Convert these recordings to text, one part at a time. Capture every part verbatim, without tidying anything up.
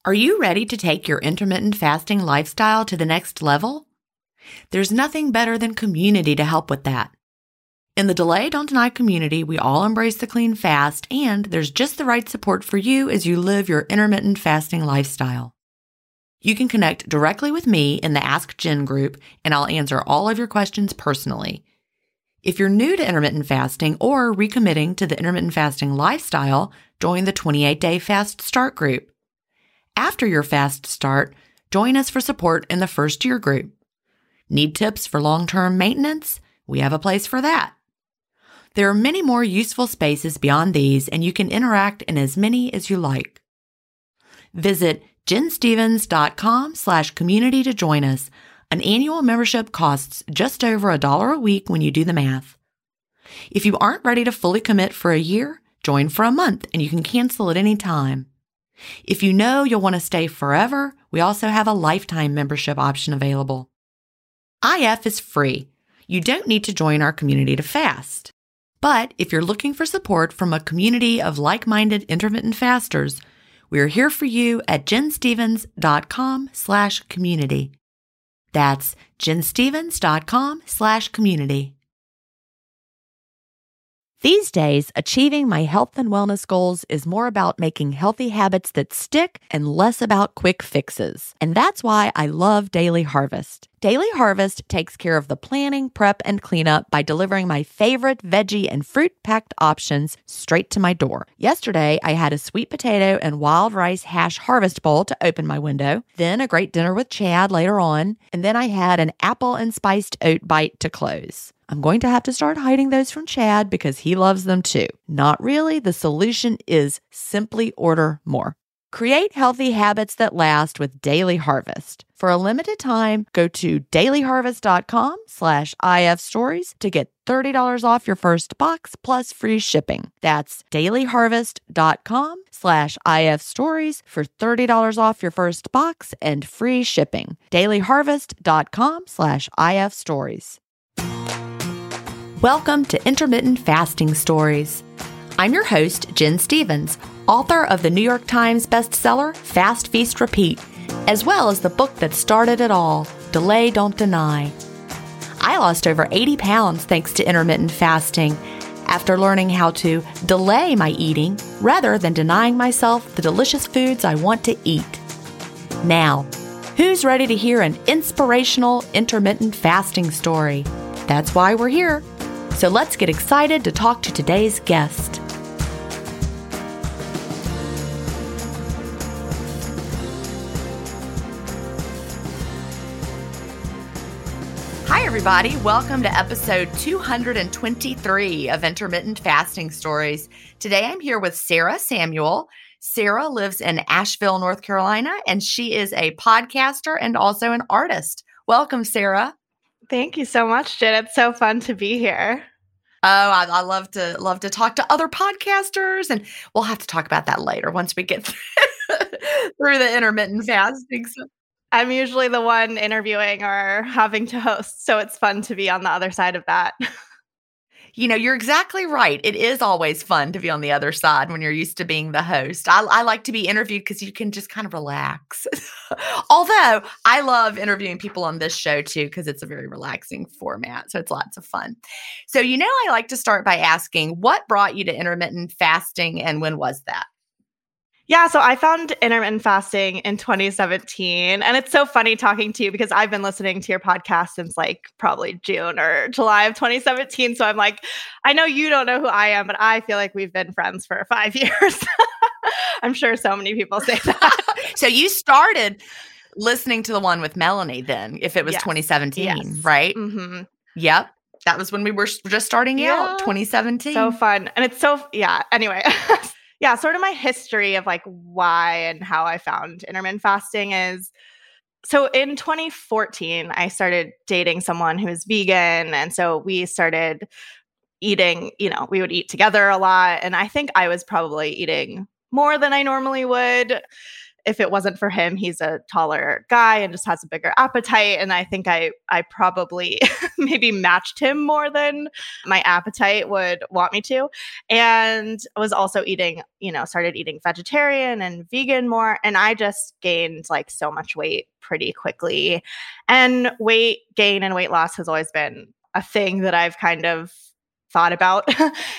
Are you ready to take your intermittent fasting lifestyle to the next level? There's nothing better than community to help with that. In the Delay Don't Deny community, we all embrace the clean fast, and there's just the right support for you as you live your intermittent fasting lifestyle. You can connect directly with me in the Ask Jen group, and I'll answer all of your questions personally. If you're new to intermittent fasting or recommitting to the intermittent fasting lifestyle, join the twenty-eight day Fast Start group. After your fast start, join us for support in the first year group. Need tips for long-term maintenance? We have a place for that. There are many more useful spaces beyond these, and you can interact in as many as you like. Visit jenstevens.com slash community to join us. An annual membership costs just over a dollar a week when you do the math. If you aren't ready to fully commit for a year, join for a month and you can cancel at any time. If you know you'll want to stay forever, we also have a lifetime membership option available. I F is free. You don't need to join our community to fast. But if you're looking for support from a community of like-minded intermittent fasters, we're here for you at jenstevens.com slash community. That's jenstevens.com slash community. These days, achieving my health and wellness goals is more about making healthy habits that stick and less about quick fixes. And that's why I love Daily Harvest. Daily Harvest takes care of the planning, prep, and cleanup by delivering my favorite veggie and fruit-packed options straight to my door. Yesterday, I had a sweet potato and wild rice hash harvest bowl to open my window, then a great dinner with Chad later on, and then I had an apple and spiced oat bite to close. I'm going to have to start hiding those from Chad because he loves them too. Not really. The solution is simply order more. Create healthy habits that last with Daily Harvest. For a limited time, go to dailyharvest.com slash IF stories to get thirty dollars off your first box plus free shipping. That's dailyharvest.com slash IF stories for thirty dollars off your first box and free shipping. dailyharvest.com slash IF stories. Welcome to Intermittent Fasting Stories. I'm your host, Jen Stevens, author of the New York Times bestseller, Fast, Feast, Repeat, as well as the book that started it all, Delay Don't Deny. I lost over eighty pounds thanks to intermittent fasting after learning how to delay my eating rather than denying myself the delicious foods I want to eat. Now, who's ready to hear an inspirational intermittent fasting story? That's why we're here. So let's get excited to talk to today's guest. Hi, everybody. Welcome to episode two hundred twenty-three of Intermittent Fasting Stories. Today, I'm here with Sarah Samuel. Sarah lives in Asheville, North Carolina, and she is a podcaster and also an artist. Welcome, Sarah. Thank you so much, Jen. It's so fun to be here. Oh, I, I love to love to talk to other podcasters, and we'll have to talk about that later once we get through the intermittent fasting. So. I'm usually the one interviewing or having to host, so it's fun to be on the other side of that. You know, you're exactly right. It is always fun to be on the other side when you're used to being the host. I, I like to be interviewed because you can just kind of relax. Although I love interviewing people on this show too, because it's a very relaxing format. So it's lots of fun. So, you know, I like to start by asking, what brought you to intermittent fasting and when was that? Yeah, so I found intermittent fasting in twenty seventeen. And it's so funny talking to you because I've been listening to your podcast since like probably June or July of twenty seventeen. So I'm like, I know you don't know who I am, but I feel like we've been friends for five years. I'm sure so many people say that. So you started listening to the one with Melanie then, if it was yes. twenty seventeen, yes. right? Mm-hmm. Yep. That was when we were just starting yeah. out, twenty seventeen. So fun. And it's so, yeah, anyway. Yeah, sort of my history of like why and how I found intermittent fasting is, so in twenty fourteen, I started dating someone who was vegan. And so we started eating, you know, we would eat together a lot. And I think I was probably eating more than I normally would. if it wasn't for him, he's a taller guy and just has a bigger appetite. And I think I, I probably maybe matched him more than my appetite would want me to. And I was also eating, you know, started eating vegetarian and vegan more. And I just gained like so much weight pretty quickly. And weight gain and weight loss has always been a thing that I've kind of thought about.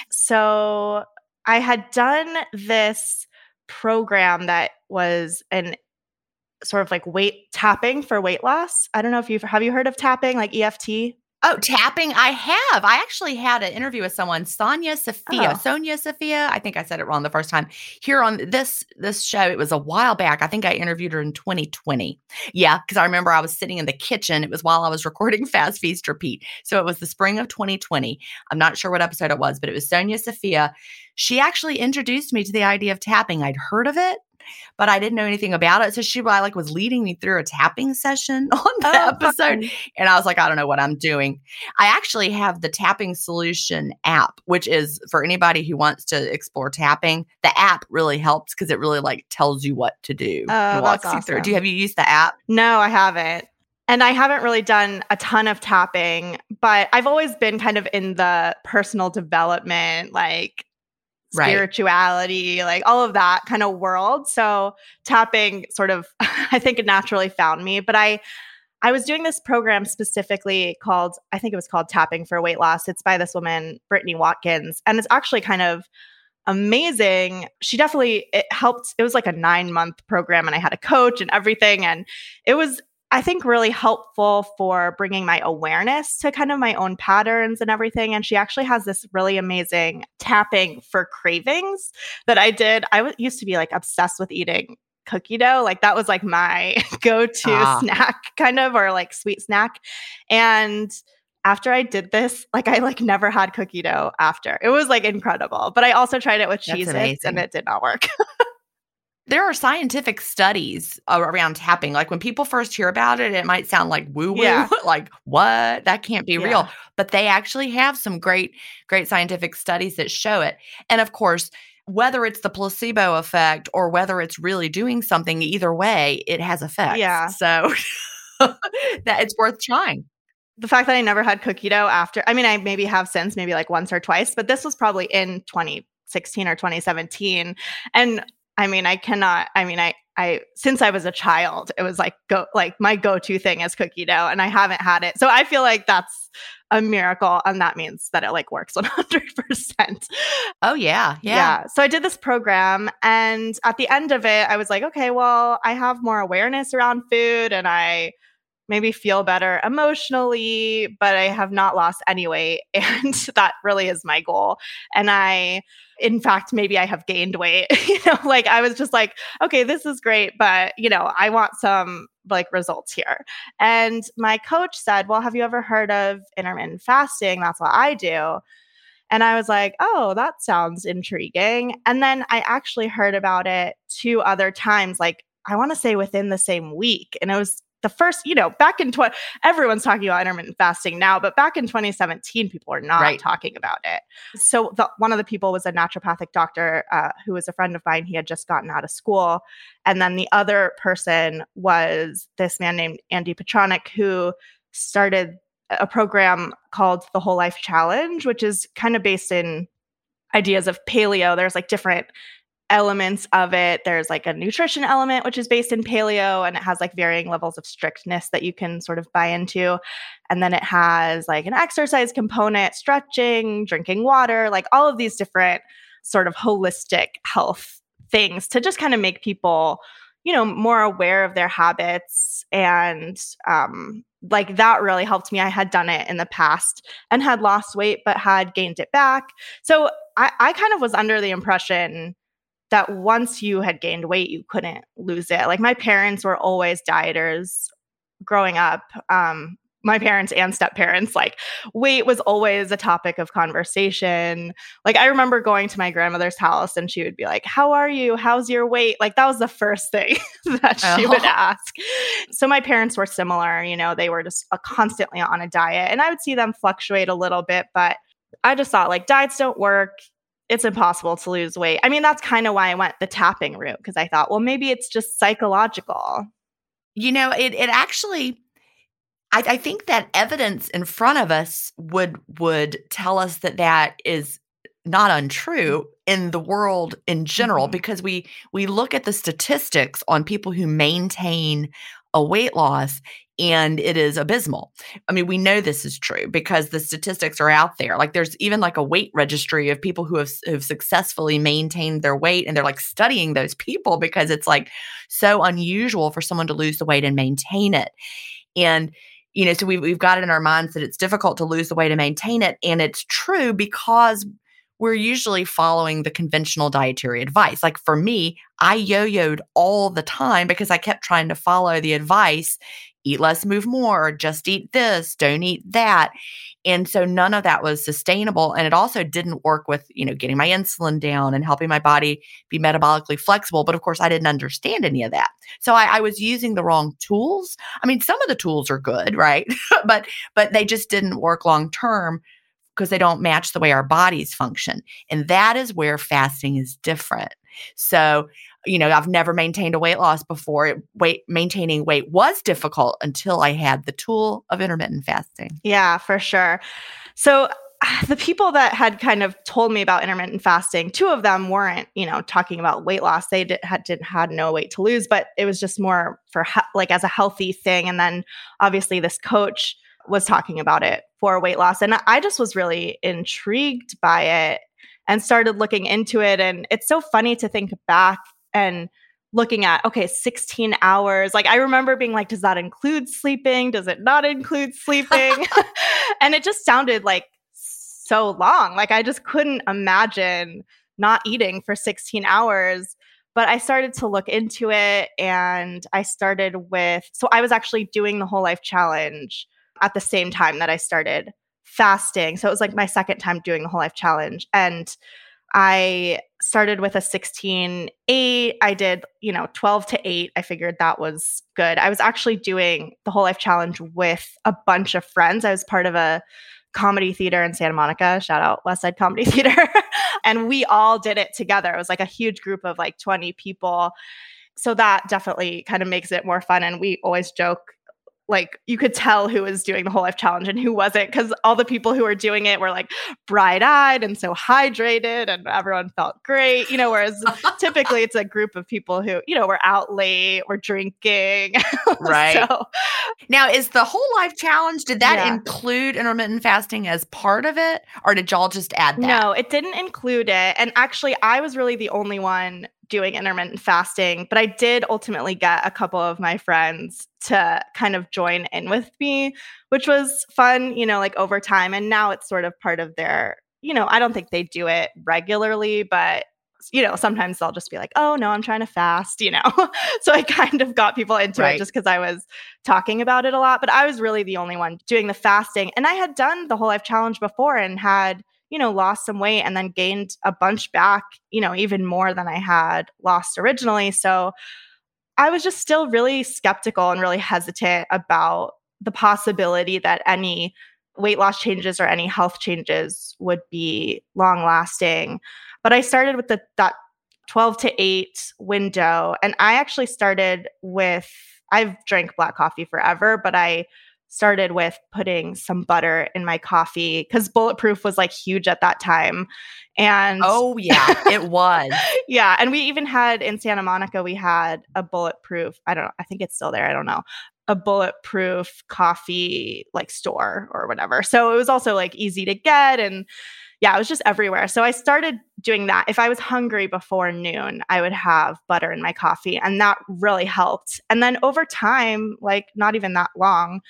So I had done this program that was an sort of like weight tapping for weight loss. I don't know if you've, have you heard of tapping, like E F T? Oh, tapping. I have. I actually had an interview with someone, Sonia Sophia, Oh. Sonia Sophia. I think I said it wrong the first time here on this, this show. It was a while back. I think I interviewed her in twenty twenty. Yeah. Cause I remember I was sitting in the kitchen. It was while I was recording Fast Feast Repeat. So it was the spring of twenty twenty. I'm not sure what episode it was, but it was Sonia Sophia. She actually introduced me to the idea of tapping. I'd heard of it, but I didn't know anything about it. So she like was leading me through a tapping session on the Oh, episode. fun. And I was like, I don't know what I'm doing. I actually have the Tapping Solution app, which is for anybody who wants to explore tapping. The app really helps because it really like tells you what to do Oh, and walks that's you through. awesome. Do you have you used the app? No, I haven't. And I haven't really done a ton of tapping, but I've always been kind of in the personal development, like Right. spirituality, like all of that kind of world. So tapping sort of, I think it naturally found me. But I, I was doing this program specifically called, I think it was called Tapping for Weight Loss. It's by this woman, Brittany Watkins. And it's actually kind of amazing. She definitely, it helped. It was like a nine month program and I had a coach and everything. And it was, I think, really helpful for bringing my awareness to kind of my own patterns and everything. And she actually has this really amazing tapping for cravings that I did. I w- used to be like obsessed with eating cookie dough. Like that was like my go-to Ah. snack kind of, or like sweet snack. And after I did this, like I like never had cookie dough after. It was like incredible. But I also tried it with That's Cheez-Its amazing. and it did not work. There are scientific studies around tapping. Like when people first hear about it, it might sound like woo-woo, Yeah. like what? That can't be Yeah. real. But they actually have some great, great scientific studies that show it. And of course, whether it's the placebo effect or whether it's really doing something, either way, it has effects. Yeah. So that it's worth trying. The fact that I never had cookie dough after, I mean, I maybe have since, maybe like once or twice, but this was probably in twenty sixteen or twenty seventeen. And I mean, I cannot, I mean, I, I, since I was a child, it was like go, like my go-to thing is cookie dough and I haven't had it. So I feel like that's a miracle. And that means that it like works one hundred percent. Oh yeah. Yeah. Yeah. So I did this program and at the end of it, I was like, okay, well, I have more awareness around food and I maybe feel better emotionally, but I have not lost any weight. And that really is my goal. And I, in fact, maybe I have gained weight, you know, like I was just like, okay, this is great, but you know, I want some like results here. And my coach said, well, have you ever heard of intermittent fasting? That's what I do. And I was like, oh, that sounds intriguing. And then I actually heard about it two other times, like I want to say within the same week. And it was the first, you know, back in twenty, everyone's talking about intermittent fasting now, but back in twenty seventeen, people were not Right. talking about it. So the, one of the people was a naturopathic doctor uh, who was a friend of mine. He had just gotten out of school. And then the other person was this man named Andy Petronic, who started a program called the Whole Life Challenge, which is kind of based in ideas of paleo. There's like different elements of it. There's like a nutrition element, which is based in paleo, and it has like varying levels of strictness that you can sort of buy into. And then it has like an exercise component, stretching, drinking water, like all of these different sort of holistic health things to just kind of make people, you know, more aware of their habits. And um, like that really helped me. I had done it in the past and had lost weight, but had gained it back. So I, I kind of was under the impression that once you had gained weight, you couldn't lose it. Like my parents were always dieters growing up. Um, my parents and step parents, like weight was always a topic of conversation. Like I remember going to my grandmother's house and she would be like, how are you? How's your weight? Like that was the first thing that she Oh. would ask. So my parents were similar, you know, they were just uh, constantly on a diet and I would see them fluctuate a little bit, but I just thought like diets don't work. it's impossible to lose weight. I mean, that's kind of why I went the tapping route, because I thought, well, maybe it's just psychological. You know, it it actually, I, I think that evidence in front of us would would tell us that that is not untrue in the world in general, Mhm. because we we look at the statistics on people who maintain a weight loss, and it is abysmal. I mean, we know this is true because the statistics are out there. Like, there's even like a weight registry of people who have, have successfully maintained their weight, and they're like studying those people because it's like so unusual for someone to lose the weight and maintain it. And you know, so we've, we've got it in our minds that it's difficult to lose the weight and maintain it. And it's true because we're usually following the conventional dietary advice. Like for me, I yo-yoed all the time because I kept trying to follow the advice, eat less, move more, just eat this, don't eat that. And so none of that was sustainable. And it also didn't work with, you know, getting my insulin down and helping my body be metabolically flexible. But of course, I didn't understand any of that. So I, I was using the wrong tools. I mean, some of the tools are good, right? but but they just didn't work long term because they don't match the way our bodies function. And that is where fasting is different. So, you know, I've never maintained a weight loss before. It, weight maintaining weight was difficult until I had the tool of intermittent fasting. Yeah, for sure. So the people that had kind of told me about intermittent fasting, two of them weren't, you know, talking about weight loss. They did, had, did, had no weight to lose, but it was just more for he- like as a healthy thing. And then obviously this coach was talking about it for weight loss. And I just was really intrigued by it and started looking into it. And it's so funny to think back and looking at, okay, sixteen hours. Like I remember being like, does that include sleeping? Does it not include sleeping? And it just sounded like so long. Like I just couldn't imagine not eating for sixteen hours. But I started to look into it, and I started with, so I was actually doing the Whole Life Challenge at the same time that I started fasting. So it was like my second time doing the Whole Life Challenge. And I started with a sixteen eight. I did, you know, twelve to eight. I figured that was good. I was actually doing the Whole Life Challenge with a bunch of friends. I was part of a comedy theater in Santa Monica. Shout out West Side Comedy Theater. And we all did it together. It was like a huge group of like twenty people. So that definitely kind of makes it more fun. And we always joke, like you could tell who was doing the Whole Life Challenge and who wasn't, because all the people who were doing it were like bright-eyed and so hydrated, and everyone felt great, you know, whereas typically it's a group of people who, you know, were out late, were drinking. Right. So, now, is the Whole Life Challenge, did that Yeah. include intermittent fasting as part of it, or did y'all just add that? No, it didn't include it. And actually, I was really the only one doing intermittent fasting, but I did ultimately get a couple of my friends to kind of join in with me, which was fun, you know, like over time. And now it's sort of part of their, you know, I don't think they do it regularly, but you know, sometimes they'll just be like, oh no, I'm trying to fast, you know? So I kind of got people into Right. it just because I was talking about it a lot, but I was really the only one doing the fasting. And I had done the Whole Life Challenge before and had, you know, lost some weight and then gained a bunch back, you know, even more than I had lost originally. So I was just still really skeptical and really hesitant about the possibility that any weight loss changes or any health changes would be long lasting. But I started with the that twelve to eight window. And I actually started with, I've drank black coffee forever, but I started with putting some butter in my coffee because Bulletproof was like huge at that time. And Oh, yeah, it was. yeah. And we even had in Santa Monica, we had a Bulletproof, I don't know, I think it's still there. I don't know. A Bulletproof coffee like store or whatever. So it was also like easy to get. And yeah, it was just everywhere. So I started doing that. If I was hungry before noon, I would have butter in my coffee, and that really helped. And then over time, like not even that long,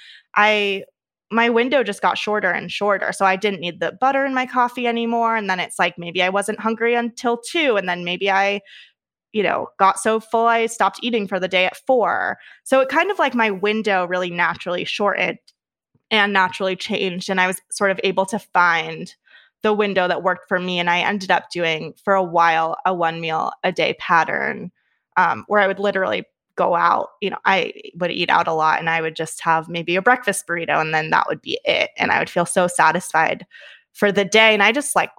I my window just got shorter and shorter. So I didn't need the butter in my coffee anymore. And then it's like maybe I wasn't hungry until two, and then maybe I, you know, got so full I stopped eating for the day at four. So it kind of like my window really naturally shortened and naturally changed, and I was sort of able to find the window that worked for me. And I ended up doing for a while a one meal a day pattern um, where I would literally go out. You know, I would eat out a lot, and I would just have maybe a breakfast burrito, and then that would be it. And I would feel so satisfied for the day. And I just like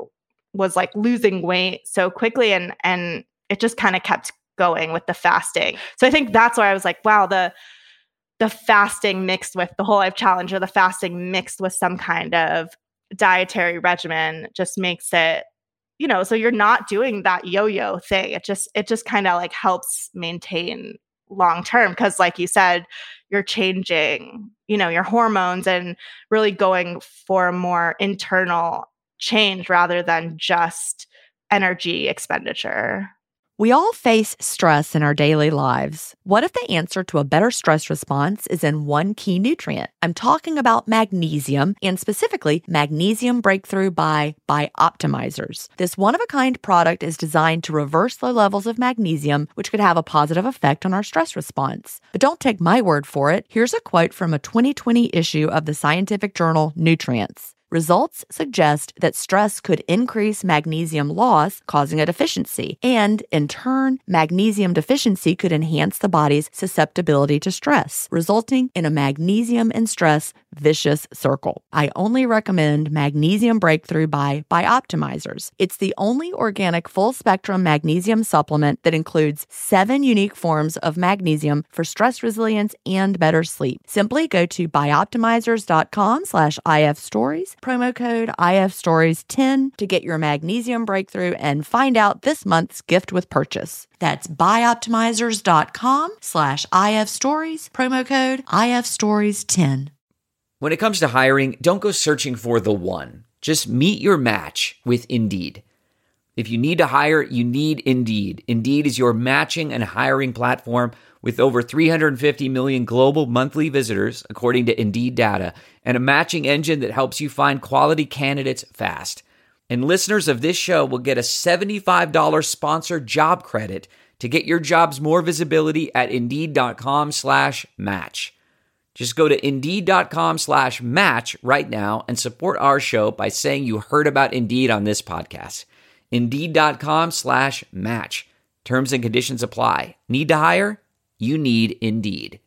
was like losing weight so quickly, and and it just kind of kept going with the fasting. So I think that's why I was like, wow, the the fasting mixed with the Whole Life Challenge, or the fasting mixed with some kind of dietary regimen, just makes it, you know, so you're not doing that yo-yo thing. It just it just kind of like helps maintain long term, because like you said, you're changing, you know, your hormones and really going for a more internal change rather than just energy expenditure. We all face stress in our daily lives. What if the answer to a better stress response is in one key nutrient? I'm talking about magnesium, and specifically Magnesium Breakthrough by Bioptimizers. This one-of-a-kind product is designed to reverse low levels of magnesium, which could have a positive effect on our stress response. But don't take my word for it. Here's a quote from a twenty twenty issue of the scientific journal Nutrients. Results suggest that stress could increase magnesium loss, causing a deficiency. And, in turn, magnesium deficiency could enhance the body's susceptibility to stress, resulting in a magnesium and stress vicious circle. I only recommend Magnesium Breakthrough by Bioptimizers. It's the only organic full-spectrum magnesium supplement that includes seven unique forms of magnesium for stress resilience and better sleep. Simply go to bioptimizers.com slash ifstories, promo code I F stories ten to get your Magnesium Breakthrough and find out this month's gift with purchase. That's bioptimizers.com slash ifstories, promo code I F stories ten. When it comes to hiring, don't go searching for the one. Just meet your match with Indeed. If you need to hire, you need Indeed. Indeed is your matching and hiring platform with over three hundred fifty million global monthly visitors, according to Indeed data, and a matching engine that helps you find quality candidates fast. And listeners of this show will get a seventy-five dollars sponsored job credit to get your jobs more visibility at Indeed.com slash match. Just go to Indeed.com slash match right now and support our show by saying you heard about Indeed on this podcast. Indeed.com slash match. Terms and conditions apply. Need to hire? You need Indeed.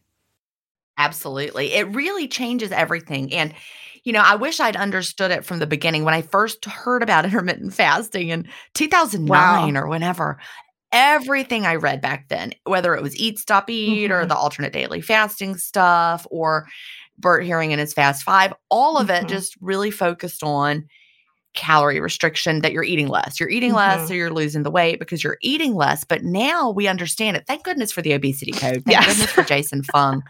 Absolutely. It really changes everything. And, you know, I wish I'd understood it from the beginning. When I first heard about intermittent fasting in two thousand nine wow. or whenever, everything I read back then, whether it was Eat, Stop, Eat mm-hmm. or the alternate daily fasting stuff or Bert Herring and his Fast Five, all of mm-hmm. it just really focused on calorie restriction, that you're eating less. You're eating mm-hmm. less, so you're losing the weight because you're eating less. But now we understand it. Thank goodness for the obesity code. Thank yes. goodness for Jason Fung.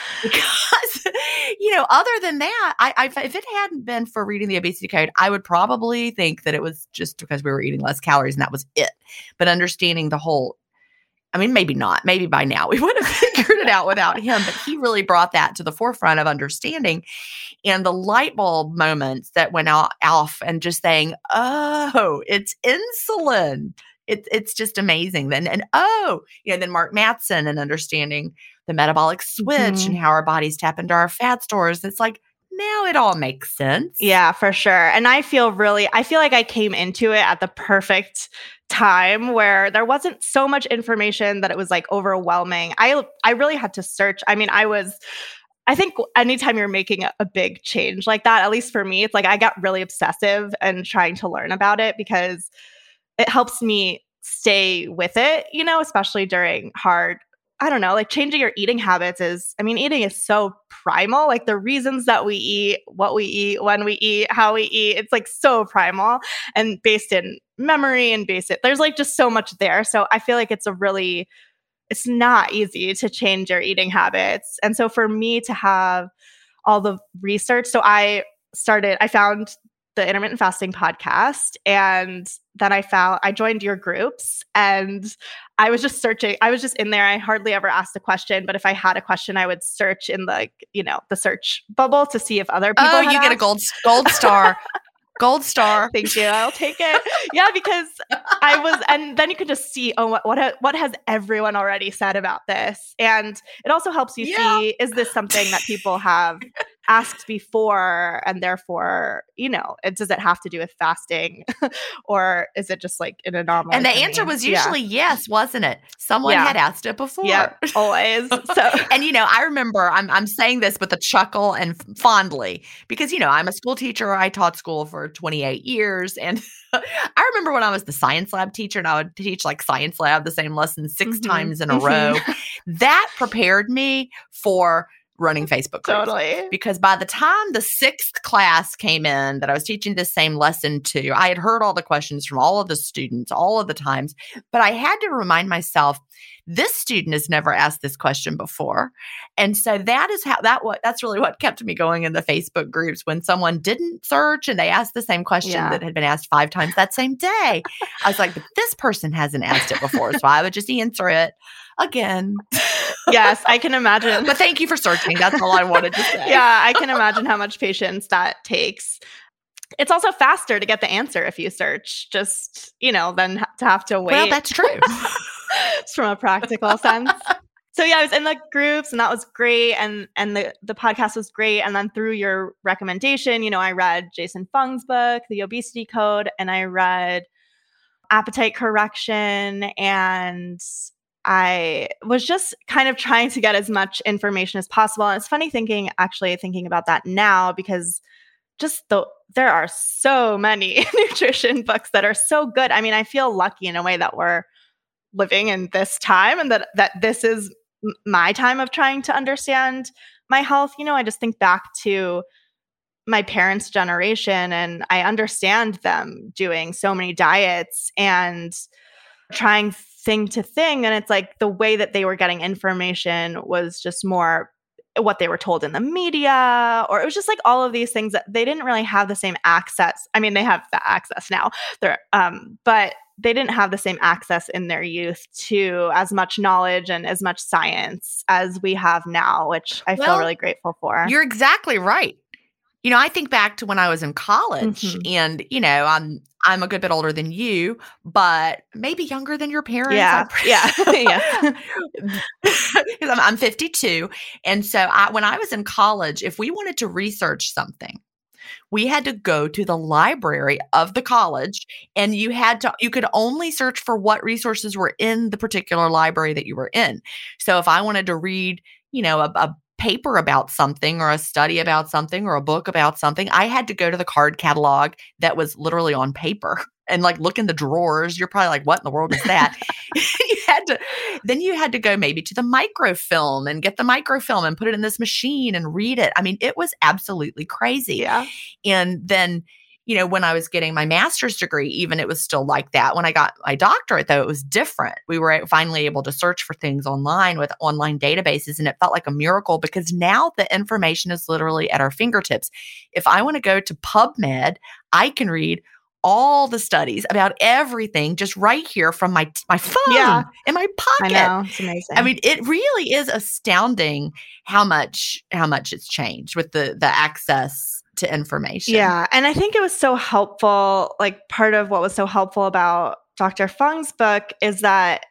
Because, you know, other than that, I, I, if it hadn't been for reading the obesity code, I would probably think that it was just because we were eating less calories and that was it. But understanding the whole, I mean, maybe not. Maybe by now we would have figured it out without him. But he really brought that to the forefront of understanding. And the light bulb moments that went off and just saying, oh, it's insulin. It, it's just amazing. Then, and oh, you know, then Mark Mattson and understanding the metabolic switch mm-hmm. and how our bodies tap into our fat stores. It's like, now it all makes sense. Yeah, for sure. And I feel really, I feel like I came into it at the perfect time where there wasn't so much information that it was like overwhelming. I I really had to search. I mean, I was, I think anytime you're making a, a big change like that, at least for me, it's like I got really obsessive and trying to learn about it because it helps me stay with it, you know, especially during hard, I don't know, like changing your eating habits is, I mean, eating is so primal. Like the reasons that we eat, what we eat, when we eat, how we eat, it's like so primal and based in memory and based it. There's like just so much there. So I feel like it's a really, it's not easy to change your eating habits. And so for me to have all the research, so I started, I found the intermittent fasting podcast. And then I found, I joined your groups and I was just searching. I was just in there. I hardly ever asked a question, but if I had a question, I would search in the, you know, the search bubble to see if other people Oh, had you asked. get a gold, gold star. Gold star. Thank you. I'll take it. Yeah, because I was, and then you could just see, oh, what what, ha, what has everyone already said about this? And it also helps you yeah. see, is this something that people have asked before, and therefore, you know, it, does it have to do with fasting or is it just like an anomaly? And the answer was usually yeah. yes, wasn't it? Someone yeah. had asked it before. Yeah, always. So, and you know, I remember I'm I'm saying this with a chuckle and fondly because you know I'm a school teacher. I taught school for twenty-eight years, and I remember when I was the science lab teacher, and I would teach like science lab the same lesson six mm-hmm. times in a row. That prepared me for running Facebook groups. Totally. Because by the time the sixth class came in that I was teaching the same lesson to, I had heard all the questions from all of the students all of the times, but I had to remind myself, this student has never asked this question before. And so that is how that what that's really what kept me going in the Facebook groups when someone didn't search and they asked the same question yeah. that had been asked five times that same day. I was like, but this person hasn't asked it before, so I would just answer it again. Yes, I can imagine. But thank you for searching. That's all I wanted to say. Yeah, I can imagine how much patience that takes. It's also faster to get the answer if you search, just, you know, than ha- to have to wait. Well, that's true. Just from a practical sense. So yeah, I was in the groups and that was great. And and the, the podcast was great. And then through your recommendation, you know, I read Jason Fung's book, The Obesity Code, and I read Appetite Correction, and I was just kind of trying to get as much information as possible. And it's funny thinking, actually thinking about that now, because just the there are so many nutrition books that are so good. I mean, I feel lucky in a way that we're living in this time and that that this is m- my time of trying to understand my health. You know, I just think back to my parents' generation, and I understand them doing so many diets and trying thing to thing. And it's like the way that they were getting information was just more what they were told in the media, or it was just like all of these things that they didn't really have the same access. I mean, they have the access now, They're, um, but they didn't have the same access in their youth to as much knowledge and as much science as we have now, which I well, feel really grateful for. You're exactly right. You know, I think back to when I was in college mm-hmm. and, you know, I'm I'm a good bit older than you, but maybe younger than your parents. Yeah. yeah. yeah. Because I'm, I'm fifty-two. And so I, when I was in college, if we wanted to research something, we had to go to the library of the college, and you had to, you could only search for what resources were in the particular library that you were in. So if I wanted to read, you know, a, a paper about something or a study about something or a book about something, I had to go to the card catalog that was literally on paper and like look in the drawers. You're probably like, what in the world is that? you had to, then you had to go maybe to the microfilm and get the microfilm and put it in this machine and read it. I mean, it was absolutely crazy. Yeah. And then, you know, when I was getting my master's degree, even it was still like that. When I got my doctorate, though, it was different. We were finally able to search for things online with online databases, and it felt like a miracle because now the information is literally at our fingertips. If I want to go to PubMed, I can read all the studies about everything just right here from my my phone yeah. in my pocket. I know, it's amazing. I mean, it really is astounding how much how much it's changed with the the access to information. Yeah. And I think it was so helpful. Like part of what was so helpful about Doctor Fung's book is that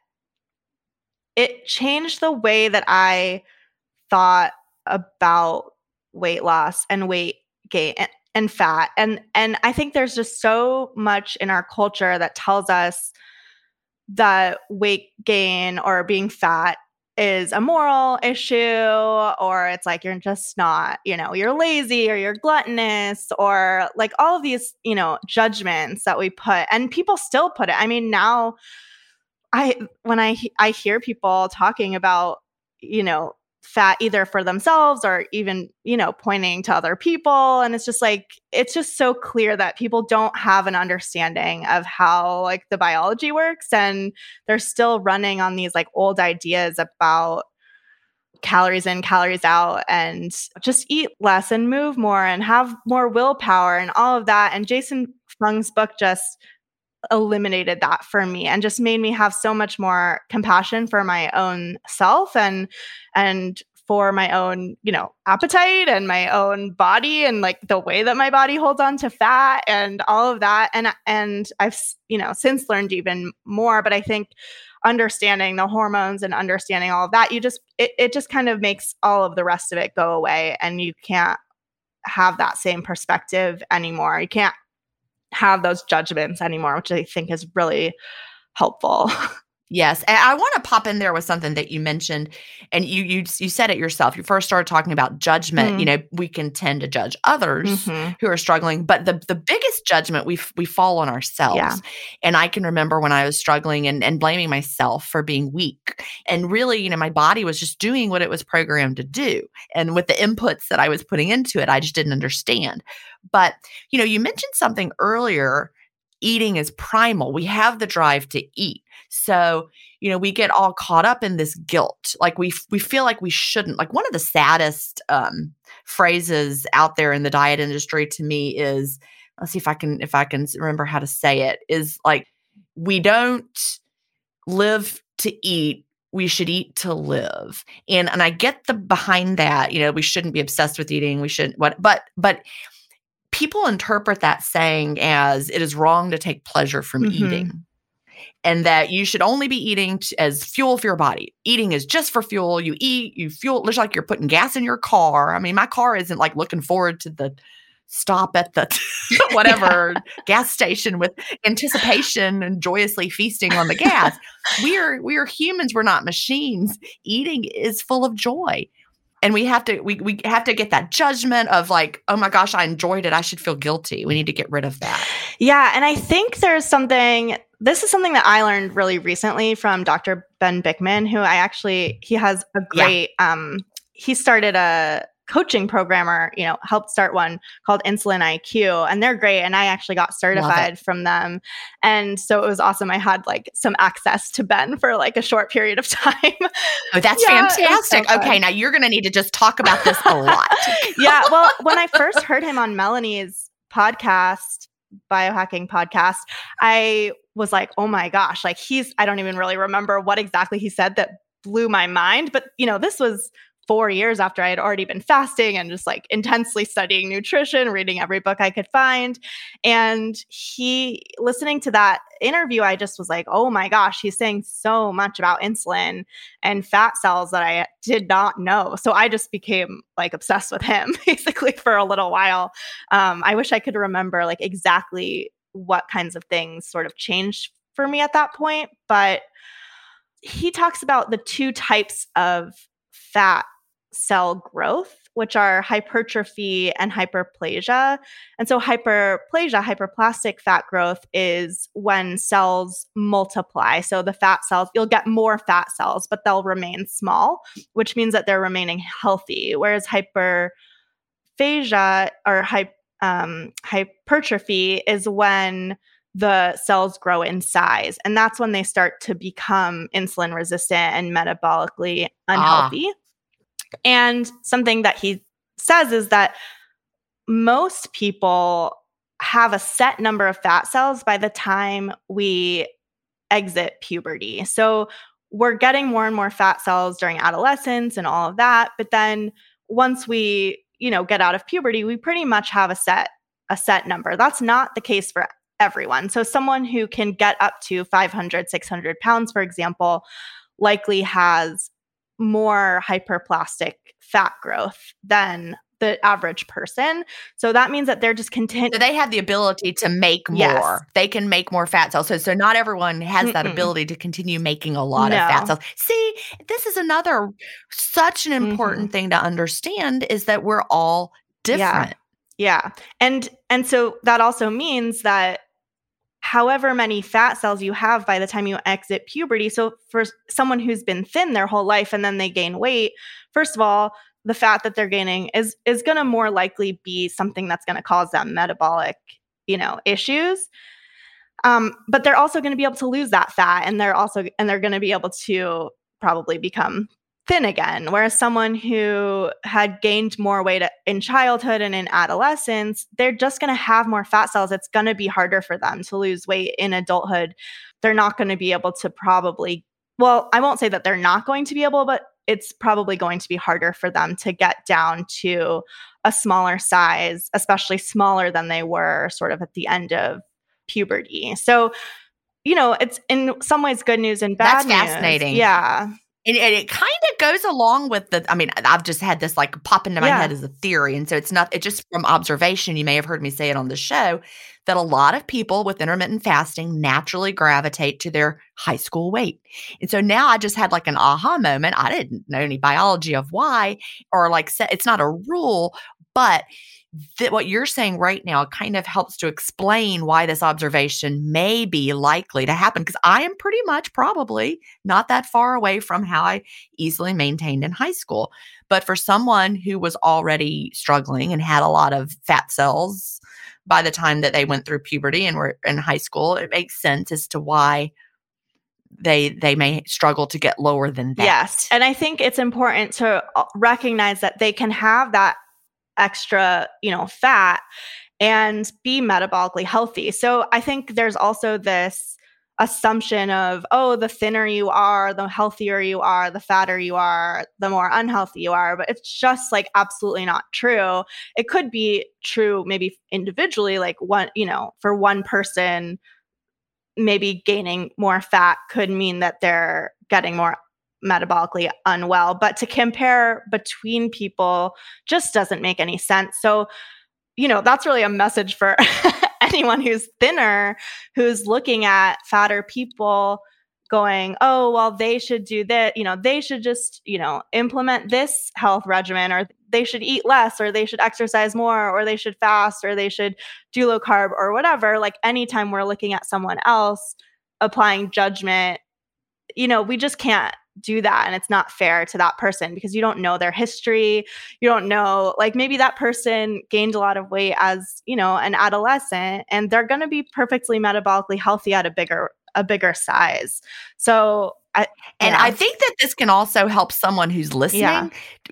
it changed the way that I thought about weight loss and weight gain and, and fat. And, and I think there's just so much in our culture that tells us that weight gain or being fat is a moral issue, or it's like you're just not, you know, you're lazy or you're gluttonous, or like all of these, you know, judgments that we put, and people still put it. I mean, now I when I I hear people talking about, you know, fat either for themselves or even, you know, pointing to other people, and it's just like it's just so clear that people don't have an understanding of how like the biology works, and they're still running on these like old ideas about calories in, calories out, and just eat less and move more and have more willpower and all of that. And Jason Fung's book just eliminated that for me and just made me have so much more compassion for my own self and and for my own, you know, appetite and my own body and like the way that my body holds on to fat and all of that. And and I've, you know, since learned even more, but I think understanding the hormones and understanding all of that, you just it, it just kind of makes all of the rest of it go away, and you can't have that same perspective anymore. You can't have those judgments anymore, which I think is really helpful. Yes. And I want to pop in there with something that you mentioned, and you you you said it yourself. You first started talking about judgment. Mm. You know, we can tend to judge others mm-hmm. who are struggling, but the the biggest judgment we we fall on ourselves. Yeah. And I can remember when I was struggling and, and blaming myself for being weak. And really, you know, my body was just doing what it was programmed to do. And with the inputs that I was putting into it, I just didn't understand. But, you know, you mentioned something earlier. Eating is primal. We have the drive to eat. So, you know, we get all caught up in this guilt. Like we we feel like we shouldn't. Like one of the saddest um, phrases out there in the diet industry to me is, let's see if I can if I can remember how to say it, is like, we don't live to eat. We should eat to live. And and I get the behind that. You know, we shouldn't be obsessed with eating. We shouldn't what but but people interpret that saying as it is wrong to take pleasure from mm-hmm. eating, and that you should only be eating t- as fuel for your body. Eating is just for fuel. You eat, you fuel. It looks like you're putting gas in your car. I mean, my car isn't like looking forward to the stop at the whatever yeah. gas station with anticipation and joyously feasting on the gas. we are we are humans. We're not machines. Eating is full of joy. And we have to we we have to get that judgment of like, oh my gosh, I enjoyed it. I should feel guilty. We need to get rid of that. Yeah. And I think there's something, this is something that I learned really recently from Doctor Ben Bikman, who I actually, he has a great, yeah. um, he started a coaching programmer, you know, helped start one called Insulin I Q, and they're great. And I actually got certified from them. And so it was awesome. I had like some access to Ben for like a short period of time. Oh, that's yeah, fantastic. So okay. Now you're going to need to just talk about this a lot. Yeah. Well, when I first heard him on Melanie's podcast, biohacking podcast, I was like, oh my gosh, like he's, I don't even really remember what exactly he said that blew my mind. But, you know, this was four years after I had already been fasting and just like intensely studying nutrition, reading every book I could find. And he, listening to that interview, I just was like, oh my gosh, he's saying so much about insulin and fat cells that I did not know. So I just became like obsessed with him basically for a little while. Um, I wish I could remember like exactly what kinds of things sort of changed for me at that point. But he talks about the two types of fat cell growth, which are hypertrophy and hyperplasia. And so hyperplasia, hyperplastic fat growth, is when cells multiply. So the fat cells, you'll get more fat cells, but they'll remain small, which means that they're remaining healthy. Whereas hyperphagia or hy- um, hypertrophy is when the cells grow in size. And that's when they start to become insulin resistant and metabolically unhealthy. Ah. And something that he says is that most people have a set number of fat cells by the time we exit puberty. So we're getting more and more fat cells during adolescence and all of that. But then once we, you know, get out of puberty, we pretty much have a set, a set number. That's not the case for everyone. So someone who can get up to five hundred, six hundred pounds, for example, likely has more hyperplastic fat growth than the average person. So that means that they're just content. So they have the ability to make more. Yes. They can make more fat cells. So, so not everyone has Mm-mm. that ability to continue making a lot no. of fat cells. See, this is another such an important mm-hmm. thing to understand, is that we're all different. Yeah. yeah. And and so that also means that however many fat cells you have by the time you exit puberty. So for someone who's been thin their whole life and then they gain weight, first of all, the fat that they're gaining is is going to more likely be something that's going to cause them metabolic, you know, issues. Um, but they're also going to be able to lose that fat, and they're also and they're going to be able to probably become thin again. Whereas someone who had gained more weight in childhood and in adolescence, they're just going to have more fat cells. It's going to be harder for them to lose weight in adulthood. They're not going to be able to probably, well, I won't say that they're not going to be able, but it's probably going to be harder for them to get down to a smaller size, especially smaller than they were sort of at the end of puberty. So, you know, it's in some ways good news and bad That's news. fascinating. Yeah. And, and it kind of goes along with the, I mean, I've just had this like pop into my Yeah. head as a theory. And so it's not, it just from observation, you may have heard me say it on the show, that a lot of people with intermittent fasting naturally gravitate to their high school weight. And so now I just had like an aha moment. I didn't know any biology of why, or like, it's not a rule, but that what you're saying right now kind of helps to explain why this observation may be likely to happen. Because I am pretty much probably not that far away from how I easily maintained in high school. But for someone who was already struggling and had a lot of fat cells by the time that they went through puberty and were in high school, it makes sense as to why they they may struggle to get lower than that. Yes. And I think it's important to recognize that they can have that extra, you know, fat and be metabolically healthy. So I think there's also this assumption of, oh, the thinner you are, the healthier you are, the fatter you are, the more unhealthy you are. But it's just like absolutely not true. It could be true maybe individually, like one, you know, for one person, maybe gaining more fat could mean that they're getting more metabolically unwell, but to compare between people just doesn't make any sense. So, you know, that's really a message for anyone who's thinner, who's looking at fatter people going, oh, well, they should do that. You know, they should just, you know, implement this health regimen, or they should eat less, or they should exercise more, or they should fast, or they should do low carb or whatever. Like anytime we're looking at someone else applying judgment, you know, we just can't do that. And it's not fair to that person because you don't know their history. You don't know, like maybe that person gained a lot of weight as, you know, an adolescent, and they're going to be perfectly metabolically healthy at a bigger, a bigger size. So, I, and yeah. I think that this can also help someone who's listening Yeah.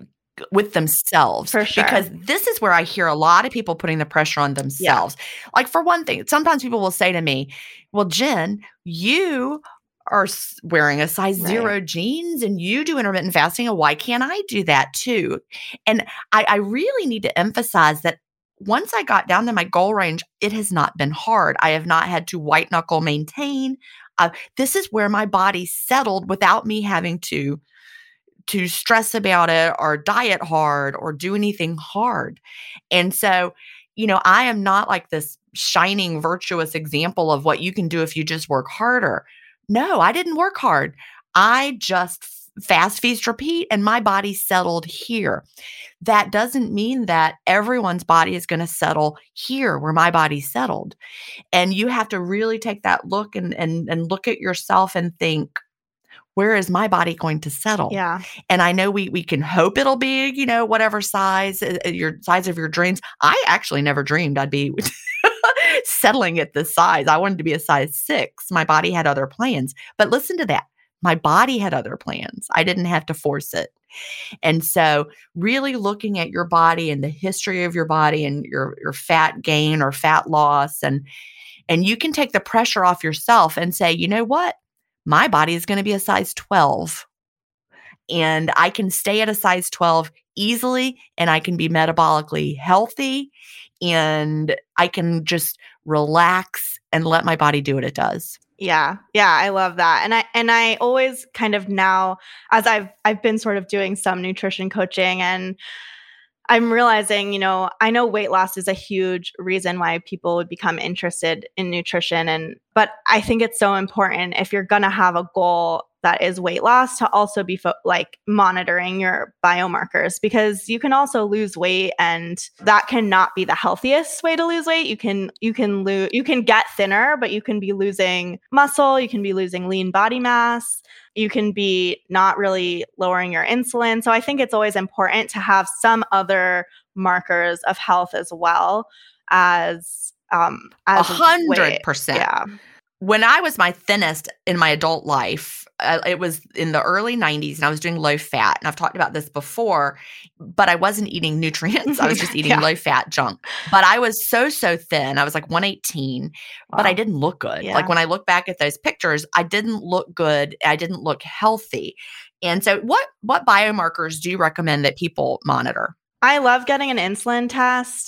with themselves. For sure. Because this is where I hear a lot of people putting the pressure on themselves. Yeah. Like for one thing, sometimes people will say to me, well, Jen, you are wearing a size right. zero jeans and you do intermittent fasting, and why can't I do that too? And I, I really need to emphasize that once I got down to my goal range, it has not been hard. I have not had to white knuckle maintain. Uh, this is where my body settled without me having to to stress about it or diet hard or do anything hard. And so, you know, I am not like this shining virtuous example of what you can do if you just work harder. No, I didn't work hard. I just fast, feast, repeat, and my body settled here. That doesn't mean that everyone's body is going to settle here where my body settled. And you have to really take that look and, and, and look at yourself and think, where is my body going to settle? Yeah. And I know we we can hope it'll be, you know, whatever size, uh, your size of your dreams. I actually never dreamed I'd be settling at this size. I wanted to be a size six. My body had other plans. But listen to that. My body had other plans. I didn't have to force it. And so really looking at your body and the history of your body and your, your fat gain or fat loss, and and you can take the pressure off yourself and say, you know what? My body is going to be a size twelve. And I can stay at a size twelve easily, and I can be metabolically healthy, and I can just relax and let my body do what it does. Yeah. Yeah. I love that. And I, and I always kind of now, as I've, I've been sort of doing some nutrition coaching, and I'm realizing, you know, I know weight loss is a huge reason why people would become interested in nutrition. And, but I think it's so important if you're going to have a goal that is weight loss to also be fo- like monitoring your biomarkers, because you can also lose weight, and that cannot be the healthiest way to lose weight. You can, you can lose, you can get thinner, but you can be losing muscle. You can be losing lean body mass. You can be not really lowering your insulin. So I think it's always important to have some other markers of health as well as, um, as A hundred percent. Yeah. When I was my thinnest in my adult life, uh, it was in the early nineties, and I was doing low fat. And I've talked about this before, but I wasn't eating nutrients. I was just eating yeah. low fat junk. But I was so, so thin. I was like one eighteen, wow. But I didn't look good. Yeah. Like when I look back at those pictures, I didn't look good. I didn't look healthy. And so what, what biomarkers do you recommend that people monitor? I love getting an insulin test.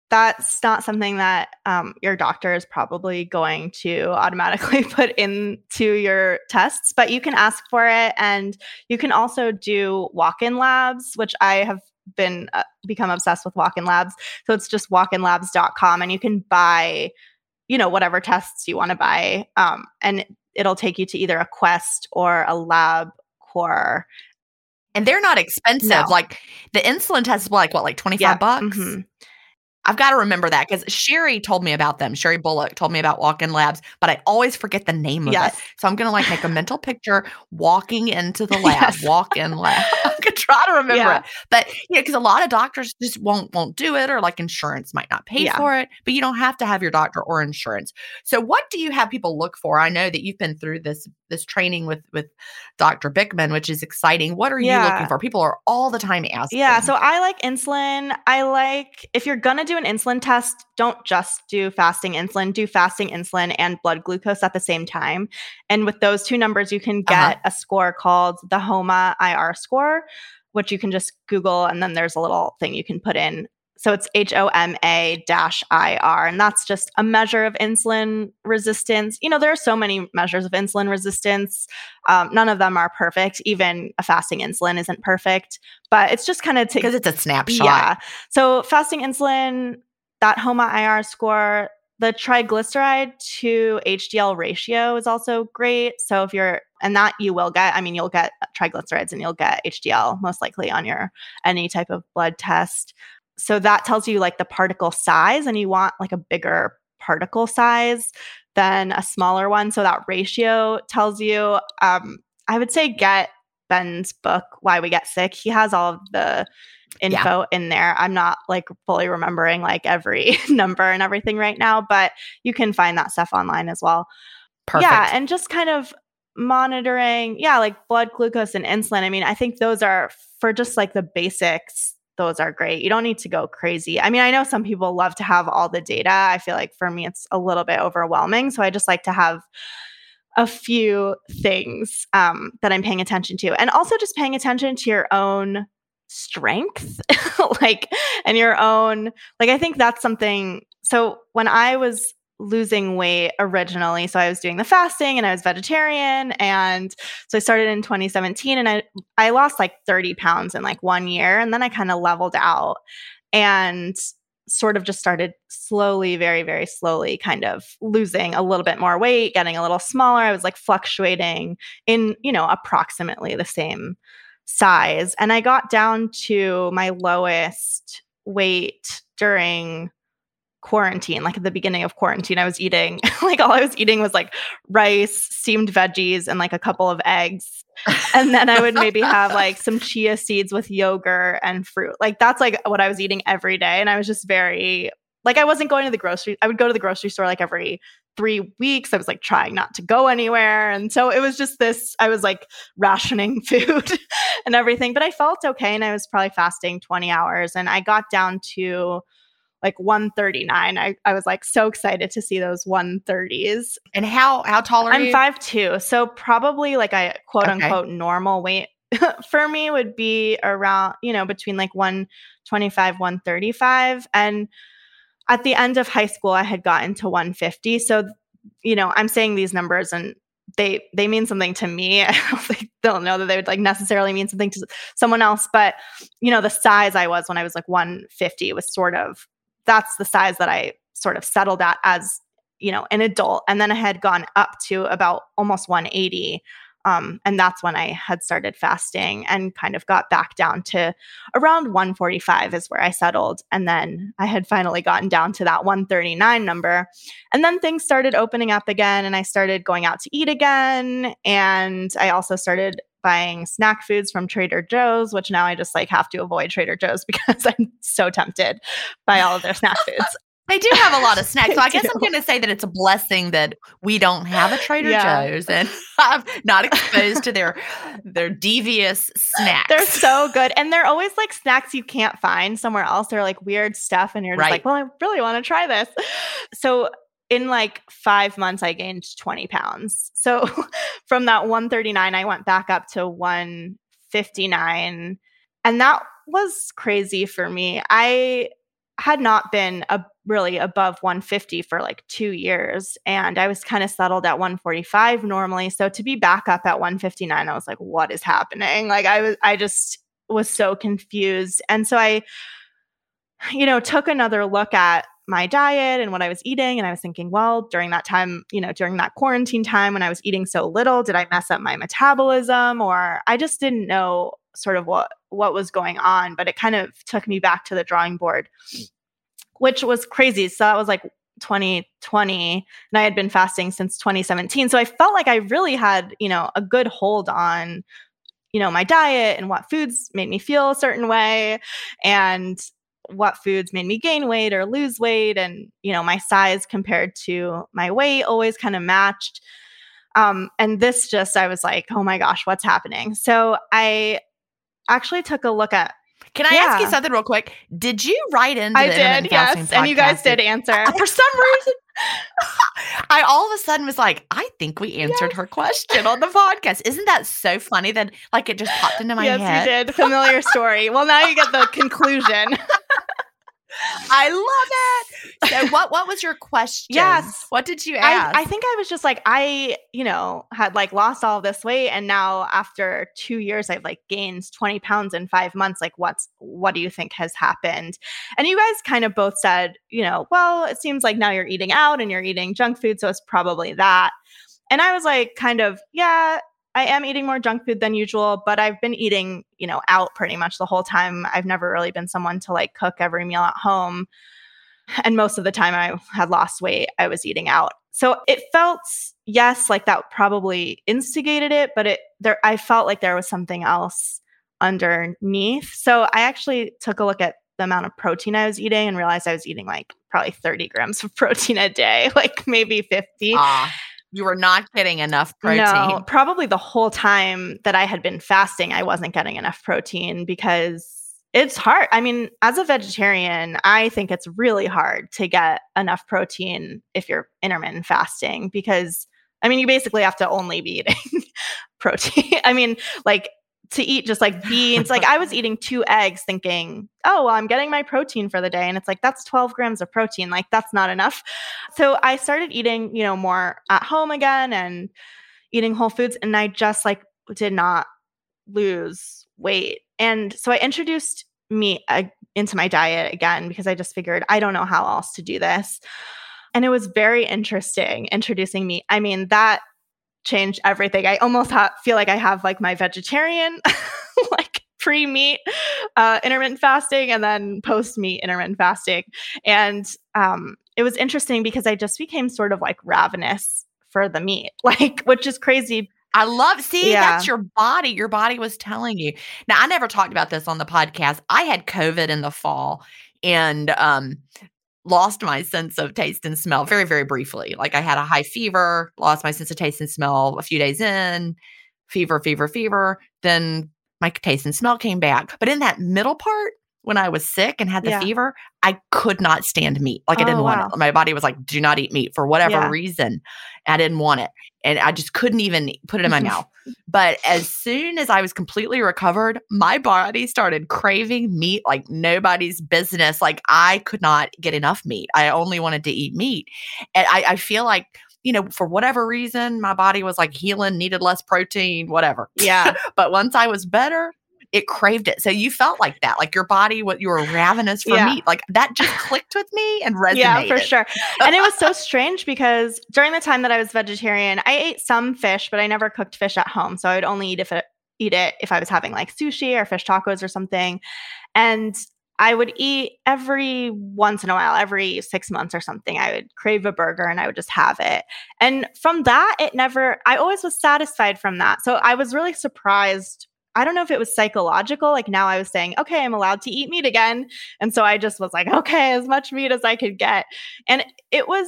that's not something that um, your doctor is probably going to automatically put into your tests, but you can ask for it. And you can also do walk-in labs, which I have been uh, become obsessed with walk-in labs. So it's just walk in labs dot com, and you can buy, you know, whatever tests you want to buy. Um, and it'll take you to either a Quest or a LabCorp. And they're not expensive. No. Like the insulin test is like, what, like twenty-five Yeah. bucks? Mhm. I've got to remember that because Sherry told me about them. Sherry Bullock told me about walk-in labs, but I always forget the name of Yes. it. So I'm going to like make a mental picture walking into the lab, Yes. walk-in lab. I'm going to try to remember Yeah. it. But, you know, because a lot of doctors just won't won't do it, or like insurance might not pay Yeah. for it, but you don't have to have your doctor or insurance. So what do you have people look for? I know that you've been through this this training with, with Doctor Bickman, which is exciting. What are Yeah. you looking for? People are all the time asking. Yeah, so I like insulin. I like, if you're going to do an insulin test, don't just do fasting insulin, do fasting insulin and blood glucose at the same time. And with those two numbers, you can get Uh-huh. a score called the HOMA I R score, which you can just Google, and then there's a little thing you can put in. So it's H O M A dash I R, and that's just a measure of insulin resistance. You know, there are so many measures of insulin resistance. Um, none of them are perfect. Even a fasting insulin isn't perfect, but it's just kind of to Because it's a snapshot. yeah. So fasting insulin, that HOMA I R score, the triglyceride to H D L ratio is also great. So if you're, and that you will get, I mean, you'll get triglycerides and you'll get H D L most likely on your any type of blood test. So that tells you like the particle size, and you want like a bigger particle size than a smaller one. So that ratio tells you, um, I would say get Ben's book, Why We Get Sick. He has all of the info in there. I'm not like fully remembering like every number and everything right now, but you can find that stuff online as well. Perfect. Yeah. And just kind of monitoring, yeah, like blood glucose and insulin. I mean, I think those are for just like the basics. Those are great. You don't need to go crazy. I mean, I know some people love to have all the data. I feel like for me, it's a little bit overwhelming. So I just like to have a few things um, that I'm paying attention to. And also just paying attention to your own strength, like, and your own, like, I think that's something. So when I was losing weight originally, so I was doing the fasting and I was vegetarian. And so I started in twenty seventeen, and I, I lost like thirty pounds in like one year. And then I kind of leveled out and sort of just started slowly, very, very slowly kind of losing a little bit more weight, getting a little smaller. I was like fluctuating in, you know, approximately the same size. And I got down to my lowest weight during quarantine. Like at the beginning of quarantine, I was eating, like all I was eating was like rice, steamed veggies, and like a couple of eggs. And then I would maybe have like some chia seeds with yogurt and fruit. Like that's like what I was eating every day. And I was just very, like I wasn't going to the grocery. I would go to the grocery store like every three weeks. I was like trying not to go anywhere. And so it was just this, I was like rationing food and everything, but I felt okay. And I was probably fasting twenty hours, and I got down to like one thirty-nine. I, I was like so excited to see those one thirties. And how how tall are I'm you? five two. So probably like a quote Okay. unquote normal weight for me would be around, you know, between like one twenty-five, one thirty-five. And at the end of high school, I had gotten to one fifty. So, you know, I'm saying these numbers and they they mean something to me. I don't think they'll know that they would like necessarily mean something to someone else. But, you know, the size I was when I was like one fifty was sort of, that's the size that I sort of settled at as, you know, an adult. And then I had gone up to about almost one eighty. Um, and that's when I had started fasting and kind of got back down to around one forty-five is where I settled. And then I had finally gotten down to that one thirty-nine number. And then things started opening up again, and I started going out to eat again. And I also started buying snack foods from Trader Joe's, which now I just like have to avoid Trader Joe's because I'm so tempted by all of their snack foods. They do have a lot of snacks. So I guess do. I'm going to say that it's a blessing that we don't have a Trader Yeah. Joe's and I'm not exposed to their their devious snacks. They're so good. And they're always like snacks you can't find somewhere else. They're like weird stuff. And you're just Right. like, well, I really want to try this. So in like five months, I gained twenty pounds. So from that one thirty-nine, I went back up to one fifty-nine. And that was crazy for me. I had not been a, really above one fifty for like two years. And I was kind of settled at one forty-five normally. So to be back up at one fifty-nine, I was like, what is happening? Like I was, I just was so confused. And so I, you know, took another look at my diet and what I was eating. And I was thinking, well, during that time, you know, during that quarantine time when I was eating so little, did I mess up my metabolism? Or I just didn't know sort of what, what was going on. But it kind of took me back to the drawing board, which was crazy. So that was like twenty twenty, and I had been fasting since twenty seventeen. So I felt like I really had, you know, a good hold on, you know, my diet and what foods made me feel a certain way and what foods made me gain weight or lose weight. And, you know, my size compared to my weight always kind of matched. Um, and this just, I was like, oh my gosh, what's happening? So I actually took a look at Can I Yeah. ask you something real quick? Did you write into I the Intermittent did, Fasting yes. And you guys podcast? did answer. For some reason, I all of a sudden was like, I think we answered her question on the podcast. Isn't that so funny that like it just popped into my yes, head? you did. Familiar story. Well, now you get the conclusion. I love it. So what what was your question? Yes. What did you ask? I, I think I was just like, I, you know, had like lost all of this weight. And now after two years, I've like gained twenty pounds in five months. Like what's, what do you think has happened? And you guys kind of both said, you know, well, it seems like now you're eating out and you're eating junk food. So it's probably that. And I was like, kind of, yeah, I am eating more junk food than usual, but I've been eating, you know, out pretty much the whole time. I've never really been someone to like cook every meal at home. And most of the time I had lost weight, I was eating out. So it felt, yes, like that probably instigated it, but it there I felt like there was something else underneath. So I actually took a look at the amount of protein I was eating and realized I was eating like probably thirty grams of protein a day, like maybe fifty. Ah, you were not getting enough protein. No, probably the whole time that I had been fasting, I wasn't getting enough protein because it's hard. I mean, as a vegetarian, I think it's really hard to get enough protein if you're intermittent fasting because, I mean, you basically have to only be eating protein. I mean, like to eat just like beans. Like I was eating two eggs thinking, oh, well, I'm getting my protein for the day. And it's like, that's twelve grams of protein. Like that's not enough. So I started eating, you know, more at home again and eating whole foods. And I just like did not lose weight. And so I introduced meat uh, into my diet again because I just figured I don't know how else to do this. And it was very interesting introducing meat. I mean, that changed everything. I almost ha- feel like I have like my vegetarian, like pre-meat uh, intermittent fasting and then post-meat intermittent fasting. And um, it was interesting because I just became sort of like ravenous for the meat, like, which is crazy. I love, see, Yeah. that's your body. Your body was telling you. Now, I never talked about this on the podcast. I had COVID in the fall and um, lost my sense of taste and smell very, very briefly. Like I had a high fever, lost my sense of taste and smell a few days in, fever, fever, fever. Then my taste and smell came back. But in that middle part, when I was sick and had the Yeah. fever, I could not stand meat. Like I didn't Oh, want wow. it. My body was like, do not eat meat for whatever Yeah. reason. I didn't want it. And I just couldn't even put it in my mouth. But as soon as I was completely recovered, my body started craving meat like nobody's business. Like I could not get enough meat. I only wanted to eat meat. And I, I feel like, you know, for whatever reason, my body was like healing, needed less protein, whatever. Yeah. But once I was better, it craved it. So you felt like that, like your body, what you were ravenous for Yeah. meat. Like that just clicked with me and resonated. Yeah, for sure. And it was so strange because during the time that I was vegetarian, I ate some fish, but I never cooked fish at home. So I would only eat if it, eat it if I was having like sushi or fish tacos or something. And I would eat every once in a while, every six months or something. I would crave a burger and I would just have it. And from that, it never, I always was satisfied from that. So I was really surprised. I don't know if it was psychological. Like now I was saying, okay, I'm allowed to eat meat again. And so I just was like, okay, as much meat as I could get. And it was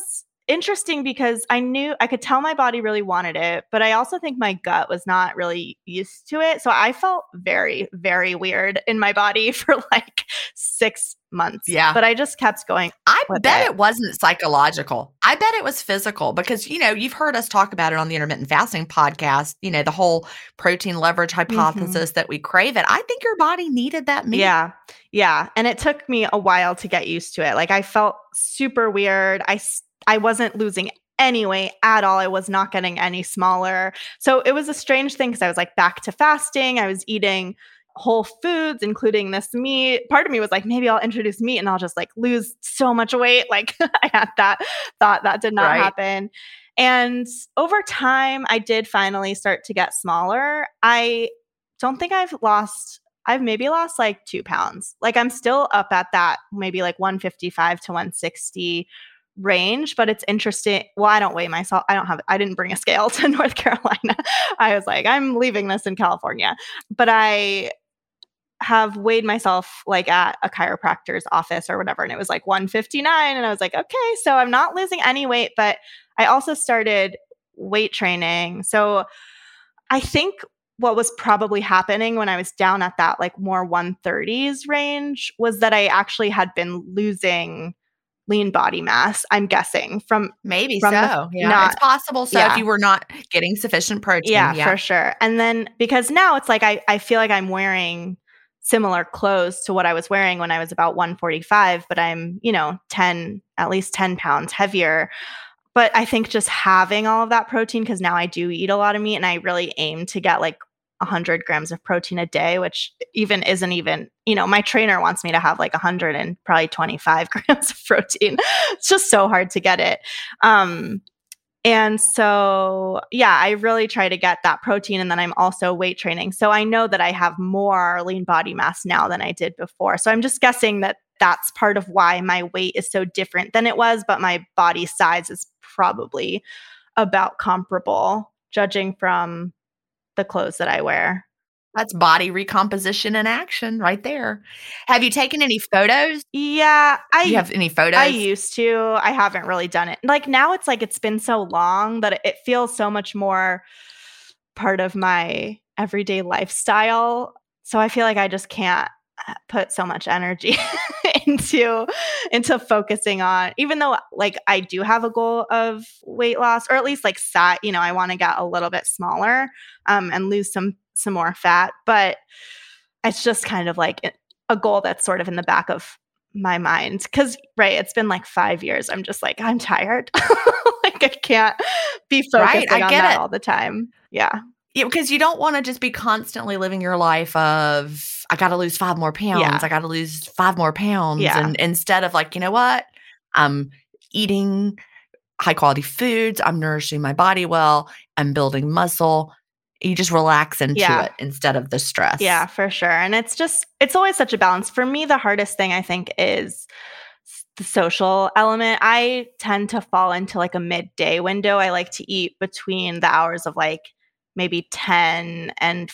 interesting because I knew I could tell my body really wanted it, but I also think my gut was not really used to it. So I felt very, very weird in my body for like six months. Yeah. But I just kept going. I with bet it. it wasn't psychological. I bet it was physical because, you know, you've heard us talk about it on the intermittent fasting podcast, you know, the whole protein leverage hypothesis that we crave it. I think your body needed that meat. Yeah. Yeah. And it took me a while to get used to it. Like I felt super weird. I, s- I wasn't losing any weight at all. I was not getting any smaller. So it was a strange thing because I was like back to fasting. I was eating whole foods, including this meat. Part of me was like, maybe I'll introduce meat and I'll just like lose so much weight. Like I had that thought. That did not Right. happen. And over time, I did finally start to get smaller. I don't think I've lost, I've maybe lost like two pounds. Like I'm still up at that maybe like one fifty-five to one sixty range, but it's interesting. Well, I don't weigh myself. I don't have, I didn't bring a scale to North Carolina. I was like, I'm leaving this in California. But I have weighed myself like at a chiropractor's office or whatever. And it was like one fifty-nine. And I was like, okay, so I'm not losing any weight, but I also started weight training. So I think what was probably happening when I was down at that like more one thirties range was that I actually had been losing lean body mass, I'm guessing, from Maybe from so. the- Yeah. not- it's possible. So yeah. if you were not getting sufficient protein. Yeah, Yeah. for sure. And then because now it's like I, I feel like I'm wearing similar clothes to what I was wearing when I was about one forty-five, but I'm, you know, ten, at least ten pounds heavier. But I think just having all of that protein, because now I do eat a lot of meat and I really aim to get like one hundred grams of protein a day, which even isn't even, you know, my trainer wants me to have like one hundred and probably twenty-five grams of protein. It's just so hard to get it. Um, and so, yeah, I really try to get that protein. And then I'm also weight training. So I know that I have more lean body mass now than I did before. So I'm just guessing that that's part of why my weight is so different than it was, but my body size is probably about comparable, judging from the clothes that I wear. That's body recomposition in action right there. Have you taken any photos? Yeah, I Do you have any photos? I used to. I haven't really done it. Like now it's like it's been so long that it feels so much more part of my everyday lifestyle. So I feel like I just can't put so much energy into into focusing on, even though like I do have a goal of weight loss, or at least like fat, you know, I want to get a little bit smaller um, and lose some some more fat, but it's just kind of like a goal that's sort of in the back of my mind. Cause right, it's been like five years. I'm just like, I'm tired. Like I can't be focusing Right, I on get that it. all the time. Yeah. Yeah, because you don't want to just be constantly living your life of, I got to lose five more pounds. Yeah. I got to lose five more pounds. Yeah. And instead of like, you know what? I'm eating high quality foods. I'm nourishing my body well. I'm building muscle. You just relax into Yeah. it instead of the stress. Yeah, for sure. And it's just, it's always such a balance. For me, the hardest thing I think is the social element. I tend to fall into like a midday window. I like to eat between the hours of like maybe ten and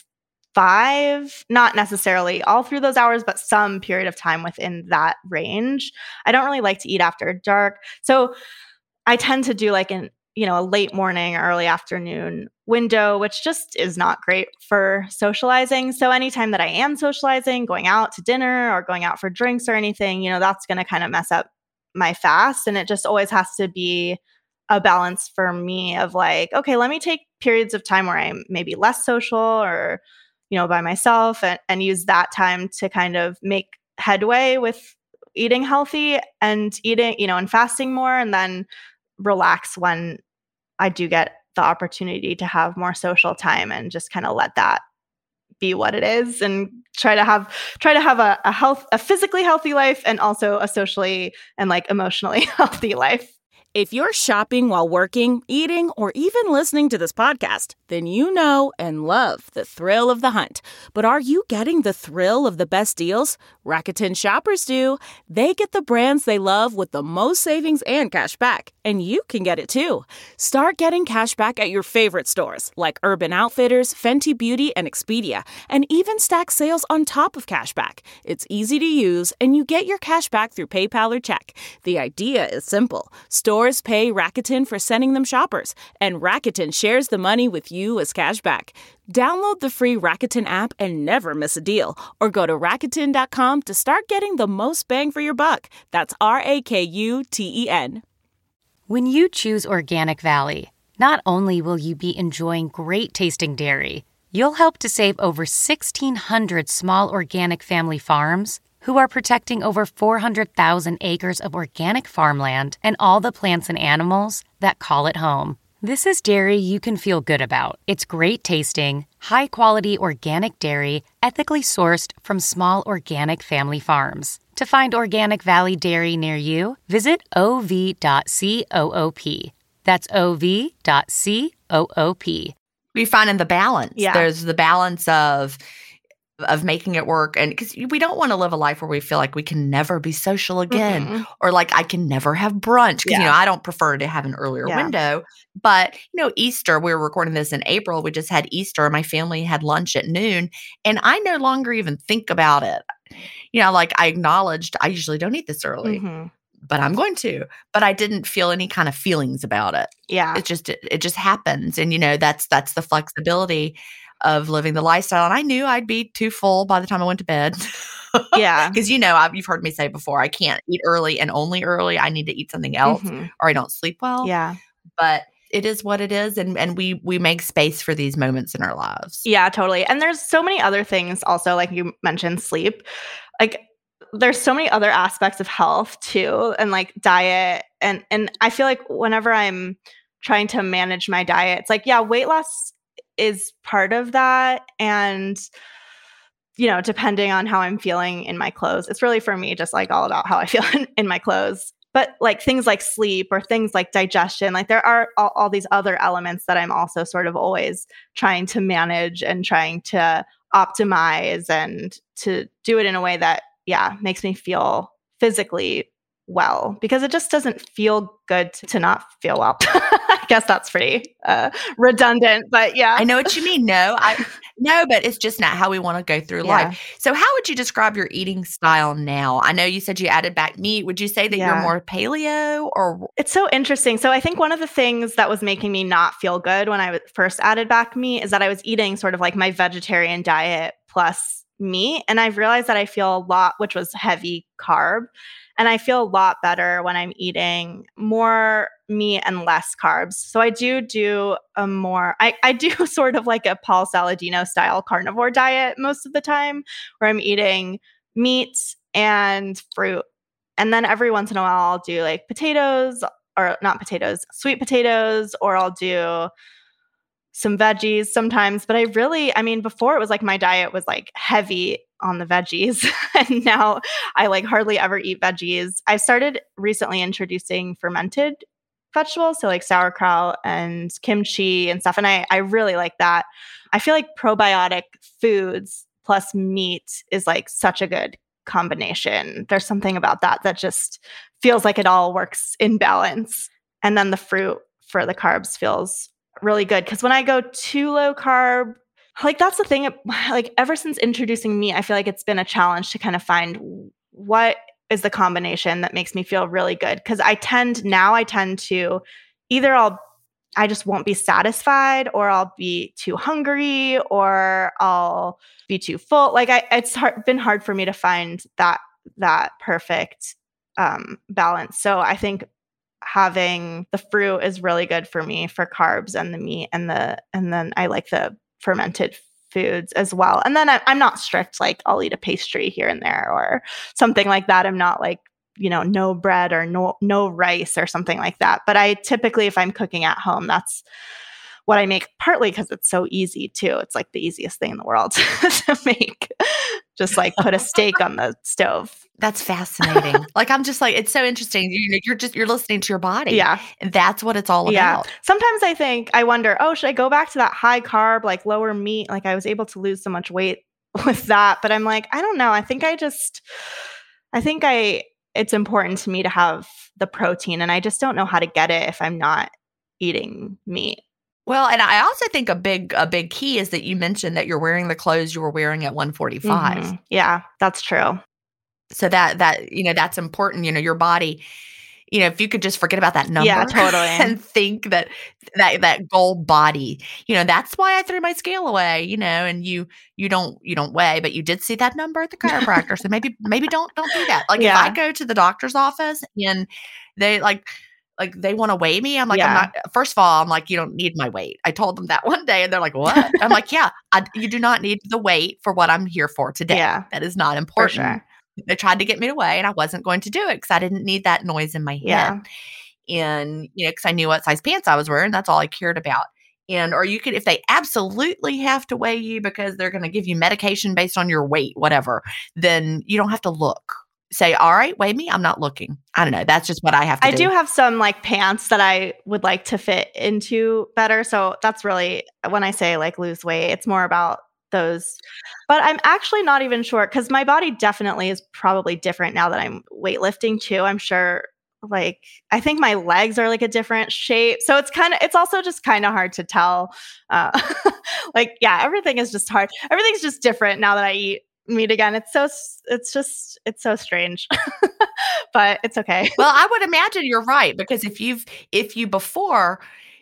five, not necessarily all through those hours, but some period of time within that range. I don't really like to eat after dark. So I tend to do like an, you know, a late morning, early afternoon window, which just is not great for socializing. So anytime that I am socializing, going out to dinner or going out for drinks or anything, you know, that's going to kind of mess up my fast. And it just always has to be a balance for me of like, okay, let me take periods of time where I'm maybe less social or, you know, by myself and, and use that time to kind of make headway with eating healthy and eating, you know, and fasting more, and then relax when I do get the opportunity to have more social time and just kind of let that be what it is and try to have try to have a, a health a physically healthy life and also a socially and like emotionally healthy life. If you're shopping while working, eating, or even listening to this podcast, then you know and love the thrill of the hunt. But are you getting the thrill of the best deals? Rakuten shoppers do. They get the brands they love with the most savings and cash back. And you can get it too. Start getting cash back at your favorite stores like Urban Outfitters, Fenty Beauty, and Expedia. And even stack sales on top of cash back. It's easy to use, and you get your cash back through PayPal or check. The idea is simple. Stores Stores pay Rakuten for sending them shoppers, and Rakuten shares the money with you as cashback. Download the free Rakuten app and never miss a deal. Or go to Rakuten dot com to start getting the most bang for your buck. That's R A K U T E N. When you choose Organic Valley, not only will you be enjoying great tasting dairy, you'll help to save over sixteen hundred small organic family farms who are protecting over four hundred thousand acres of organic farmland and all the plants and animals that call it home. This is dairy you can feel good about. It's great tasting, high-quality organic dairy, ethically sourced from small organic family farms. To find Organic Valley Dairy near you, visit O V dot coop. That's O V dot coop. We find in the balance. Yeah. There's the balance of of making it work. And because we don't want to live a life where we feel like we can never be social again, Mm-mm. or like I can never have brunch. Because, Yeah. you know, I don't prefer to have an earlier Yeah. window. But, you know, Easter, we were recording this in April. We just had Easter. My family had lunch at noon. And I no longer even think about it. You know, like I acknowledged I usually don't eat this early, Mhm. but I'm going to. But I didn't feel any kind of feelings about it. Yeah. It just it, it just happens. And, you know, that's that's the flexibility of living the lifestyle. And I knew I'd be too full by the time I went to bed. Yeah. Because, you know, I've, you've heard me say before, I can't eat early and only early. I need to eat something else Mhm. or I don't sleep well. Yeah. But it is what it is. And, and we we make space for these moments in our lives. Yeah, totally. And there's so many other things also, like you mentioned, sleep. Like there's so many other aspects of health too, and like diet. And and I feel like whenever I'm trying to manage my diet, it's like, yeah, weight loss is part of that. And, you know, depending on how I'm feeling in my clothes, it's really for me just like all about how I feel in, in my clothes. But like things like sleep or things like digestion, like there are all, all these other elements that I'm also sort of always trying to manage and trying to optimize and to do it in a way that, yeah, makes me feel physically well, because it just doesn't feel good to, to not feel well. I guess that's pretty uh, redundant, but yeah. I know what you mean. No, I no, but it's just not how we want to go through Yeah. life. So how would you describe your eating style now? I know you said you added back meat. Would you say that Yeah. you're more paleo or It's so interesting. So I think one of the things that was making me not feel good when I w- first added back meat is that I was eating sort of like my vegetarian diet plus meat. And I've realized that I feel a lot, which was heavy carb. And I feel a lot better when I'm eating more meat and less carbs. So I do do a more, I, I do sort of like a Paul Saladino style carnivore diet most of the time, where I'm eating meat and fruit. And then every once in a while, I'll do like potatoes, or not potatoes, sweet potatoes, or I'll do some veggies sometimes. But I really, I mean, before it was like my diet was like heavy on the veggies. And now I like hardly ever eat veggies. I started recently introducing fermented vegetables, so like sauerkraut and kimchi and stuff. And I, I really like that. I feel like probiotic foods plus meat is like such a good combination. There's something about that that just feels like it all works in balance. And then the fruit for the carbs feels really good, because when I go too low carb, like that's the thing, like ever since introducing meat, I feel like it's been a challenge to kind of find what is the combination that makes me feel really good. Because I tend now I tend to either I'll I just won't be satisfied, or I'll be too hungry, or I'll be too full. Like I, it's hard, been hard for me to find that that perfect um, balance. So I think having the fruit is really good for me for carbs, and the meat, and the and then I like the fermented foods as well. And then I, I'm not strict, like I'll eat a pastry here and there or something like that. I'm not like, you know, no bread or no no rice or something like that. But I typically, if I'm cooking at home, that's what I make, partly because it's so easy too. It's like the easiest thing in the world to make. Just like put a steak on the stove. That's fascinating. Like, I'm just like, it's so interesting. You, you're just, you're listening to your body. Yeah. And that's what it's all Yeah. about. Sometimes I think, I wonder, oh, should I go back to that high carb, like lower meat? Like I was able to lose so much weight with that. But I'm like, I don't know. I think I just, I think I, it's important to me to have the protein, and I just don't know how to get it if I'm not eating meat. Well, and I also think a big a big key is that you mentioned that you're wearing the clothes you were wearing at one forty-five. Mhm. Yeah, that's true. So that that you know that's important. You know, your body, you know, if you could just forget about that number Yeah, totally. and think that that that goal body, you know, that's why I threw my scale away, you know, and you you don't you don't weigh, but you did see that number at the chiropractor. So maybe maybe don't don't do that. Like Yeah. if I go to the doctor's office and they like like they want to weigh me, I'm like, I'm Yeah. not, first of all, I'm like, you don't need my weight. I told them that one day and they're like, what? I'm like, yeah, I, you do not need the weight for what I'm here for today. Yeah. That is not For important. sure. They tried to get me to weigh and I wasn't going to do it because I didn't need that noise in my head. Yeah. And, you know, because I knew what size pants I was wearing. That's all I cared about. And, or you could, if they absolutely have to weigh you because they're going to give you medication based on your weight, whatever, then you don't have to look. Say, all right, weigh me. I'm not looking. I don't know. That's just what I have to I do. do have some like pants that I would like to fit into better. So that's really when I say like lose weight, it's more about those. But I'm actually not even sure because my body definitely is probably different now that I'm weightlifting too. I'm sure like I think my legs are like a different shape. So it's kind of it's also just kind of hard to tell. Uh, like, yeah, everything is just hard. Everything's just different now that I eat meat again. It's so it's just it's so strange. But it's okay. Well, I would imagine you're right because if you've if you before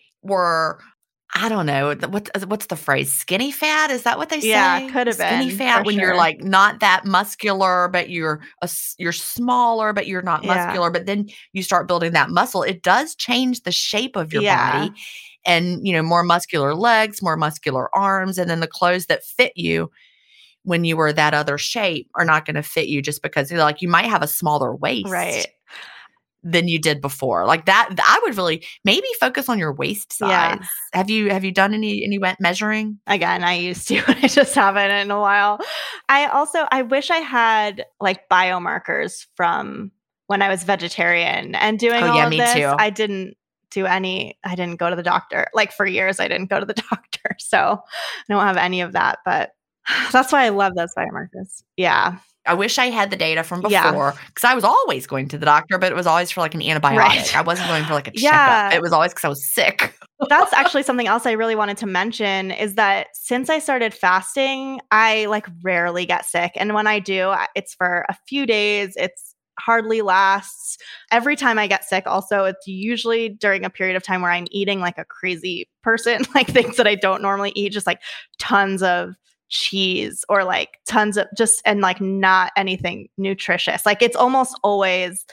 were, I don't know, what what's the phrase? Skinny fat? Is that what they say? Yeah, could have Skinny been, fat for when you're sure. like not that muscular, but you're a, s- you're smaller, but you're not Yeah. muscular. But then you start building that muscle. It does change the shape of your Yeah. body, and you know, more muscular legs, more muscular arms, and then the clothes that fit you when you were that other shape are not going to fit you just because you know, like you might have a smaller waist Right. than you did before. Like that, I would really maybe focus on your waist size. Yeah. Have you have you done any any wet measuring? Again, I used to. I just haven't in a while. I also I wish I had like biomarkers from when I was vegetarian and doing Oh, all yeah, of me this. too. I didn't do any. I didn't go to the doctor. Like for years, I didn't go to the doctor. So I don't have any of that. But that's why I love those biomarkers. Yeah. I wish I had the data from Yeah. before because I was always going to the doctor, but it was always for like an antibiotic. Right. I wasn't going for like a checkup. Yeah. It was always because I was sick. That's actually something else I really wanted to mention is that since I started fasting, I like rarely get sick. And when I do, I- it's for a few days. It's hardly lasts. Every time I get sick, also, it's usually during a period of time where I'm eating like a crazy person, like things that I don't normally eat, just like tons of cheese or like tons of just and like not anything nutritious. Like it's almost always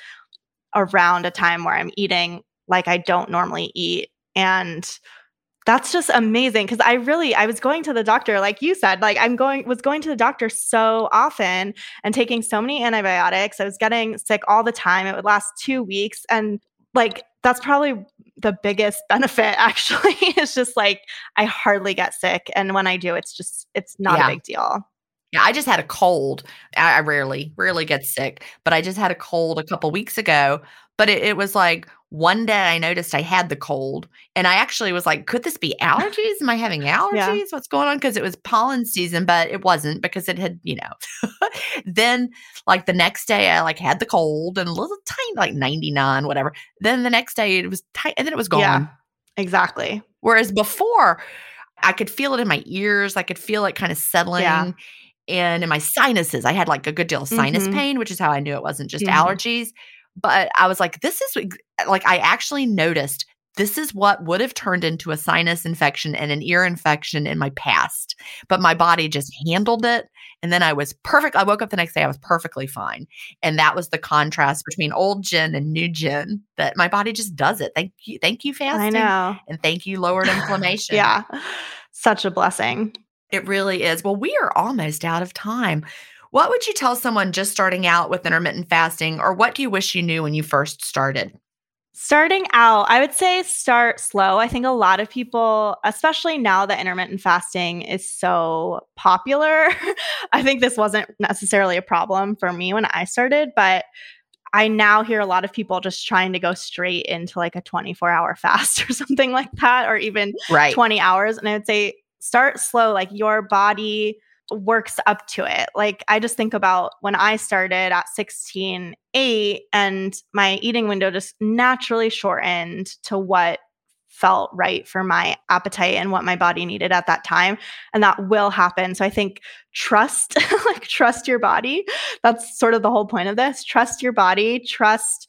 around a time where I'm eating like I don't normally eat. And that's just amazing because I really I was going to the doctor, like you said, like I'm going was going to the doctor so often and taking so many antibiotics. I was getting sick all the time. It would last two weeks. And like that's probably the biggest benefit actually is just like I hardly get sick. And when I do, it's just it's not Yeah. a big deal. Yeah, I just had a cold. I, I rarely, rarely get sick, but I just had a cold a couple weeks ago. But it, it was like one day I noticed I had the cold, and I actually was like, "Could this be allergies? Am I having allergies? What's going on?" Because it was pollen season, but it wasn't because it had, you know. Then, like the next day, I like had the cold and a little tiny, like ninety-nine, whatever. Then the next day it was tight, and then it was gone. Yeah, exactly. Whereas before, I could feel it in my ears. I could feel it kind of settling. Yeah. And in my sinuses, I had like a good deal of sinus Mhm. pain, which is how I knew it wasn't just Mhm. allergies. But I was like, this is ex- like, I actually noticed this is what would have turned into a sinus infection and an ear infection in my past. But my body just handled it. And then I was perfect. I woke up the next day, I was perfectly fine. And that was the contrast between old Jen and new Jen, that my body just does it. Thank you. Thank you, fasting. I know. And thank you, lowered inflammation. Yeah. Such a blessing. It really is. Well, we are almost out of time. What would you tell someone just starting out with intermittent fasting, or what do you wish you knew when you first started? Starting out, I would say start slow. I think a lot of people, especially now that intermittent fasting is so popular, I think this wasn't necessarily a problem for me when I started, but I now hear a lot of people just trying to go straight into like a twenty-four hour fast or something like that, or even Right. twenty hours. And I would say start slow, like your body works up to it. Like I just think about when I started at sixteen eight and my eating window just naturally shortened to what felt right for my appetite and what my body needed at that time. And that will happen. So I think trust, like trust your body. That's sort of the whole point of this. Trust your body, trust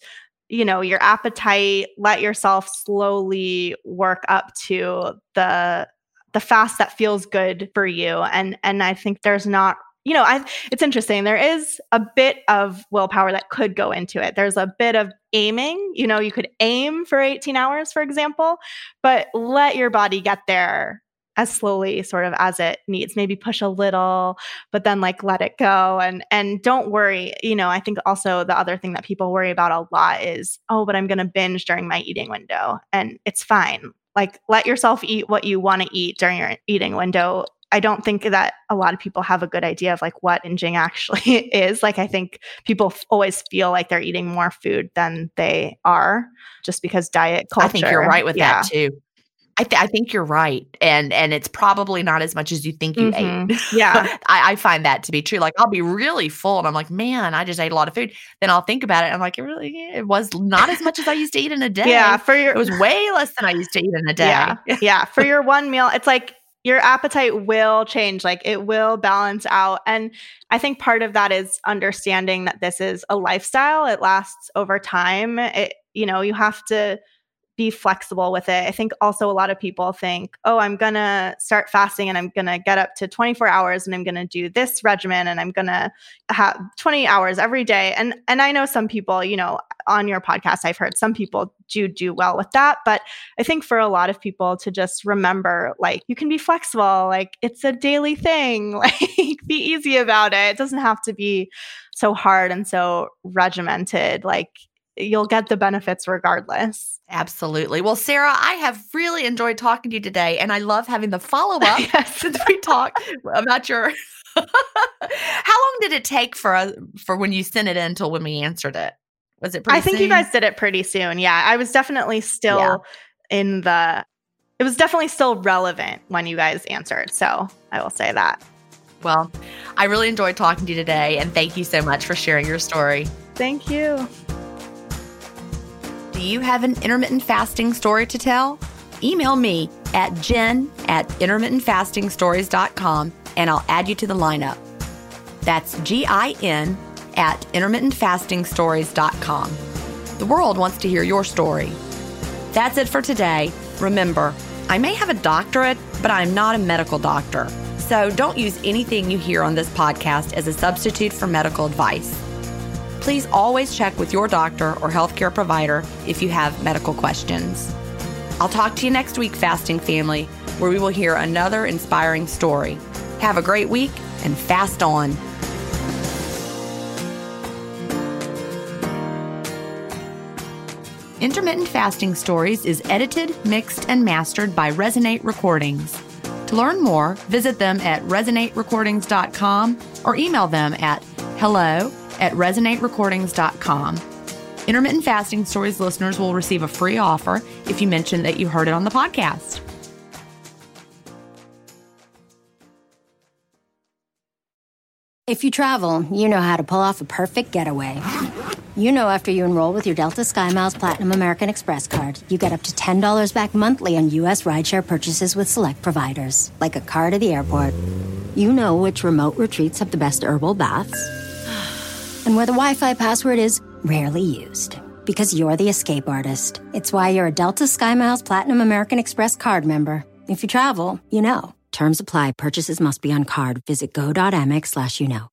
you know, your appetite, let yourself slowly work up to the the fast that feels good for you. And and I think there's not, you know, I it's interesting. There is a bit of willpower that could go into it. There's a bit of aiming, you know, you could aim for eighteen hours, for example, but let your body get there as slowly sort of as it needs. Maybe push a little, but then like let it go. And and don't worry. You know, I think also the other thing that people worry about a lot is, oh, but I'm going to binge during my eating window. And it's fine. Like, let yourself eat what you want to eat during your eating window. I don't think that a lot of people have a good idea of like what binging actually is. Like, I think people f- always feel like they're eating more food than they are just because diet culture. I think you're right with yeah. that too. I, th- I think you're right. And and it's probably not as much as you think you Mm-hmm. ate. Yeah. I, I find that to be true. Like, I'll be really full and I'm like, man, I just ate a lot of food. Then I'll think about it. And I'm like, it really, it was not as much as I used to eat in a day. Yeah. For your, It was way less than I used to eat in a day. Yeah. Yeah. For your one meal, it's like your appetite will change. Like, it will balance out. And I think part of that is understanding that this is a lifestyle. It lasts over time. It, you know, you have to be flexible with it. I think also a lot of people think, oh, I'm going to start fasting and I'm going to get up to twenty-four hours and I'm going to do this regimen and I'm going to have twenty hours every day. And and I know some people, you know, on your podcast, I've heard some people do do well with that. But I think for a lot of people to just remember, like, you can be flexible, like it's a daily thing, like be easy about it. It doesn't have to be so hard and so regimented. Like, you'll get the benefits regardless. Absolutely. Well, Sarah, I have really enjoyed talking to you today, and I love having the follow-up Yes. since we talked about your How long did it take for us for when you sent it in until when we answered it? Was it pretty I think soon? you guys did it pretty soon. Yeah, I was definitely still Yeah. in the it was definitely still relevant when you guys answered. So, I will say that. Well, I really enjoyed talking to you today, and thank you so much for sharing your story. Thank you. Do you have an intermittent fasting story to tell? Email me at jen at intermittent fasting stories dot com and I'll add you to the lineup. That's G I N at intermittent fasting stories dot com. The world wants to hear your story. That's it for today. Remember, I may have a doctorate, but I'm not a medical doctor. So don't use anything you hear on this podcast as a substitute for medical advice. Please always check with your doctor or healthcare provider if you have medical questions. I'll talk to you next week, Fasting Family, where we will hear another inspiring story. Have a great week and fast on. Intermittent Fasting Stories is edited, mixed, and mastered by Resonate Recordings. To learn more, visit them at resonate recordings dot com or email them at hello at resonate recordings dot com. Intermittent Fasting Stories listeners will receive a free offer if you mention that you heard it on the podcast. If you travel, you know how to pull off a perfect getaway. You know after you enroll with your Delta SkyMiles Platinum American Express card, you get up to ten dollars back monthly on U S rideshare purchases with select providers, like a car to the airport. You know which remote retreats have the best herbal baths and where the Wi-Fi password is rarely used. Because you're the escape artist. It's why you're a Delta SkyMiles Platinum American Express card member. If you travel, you know. Terms apply. Purchases must be on card. Visit go.amex slash you know.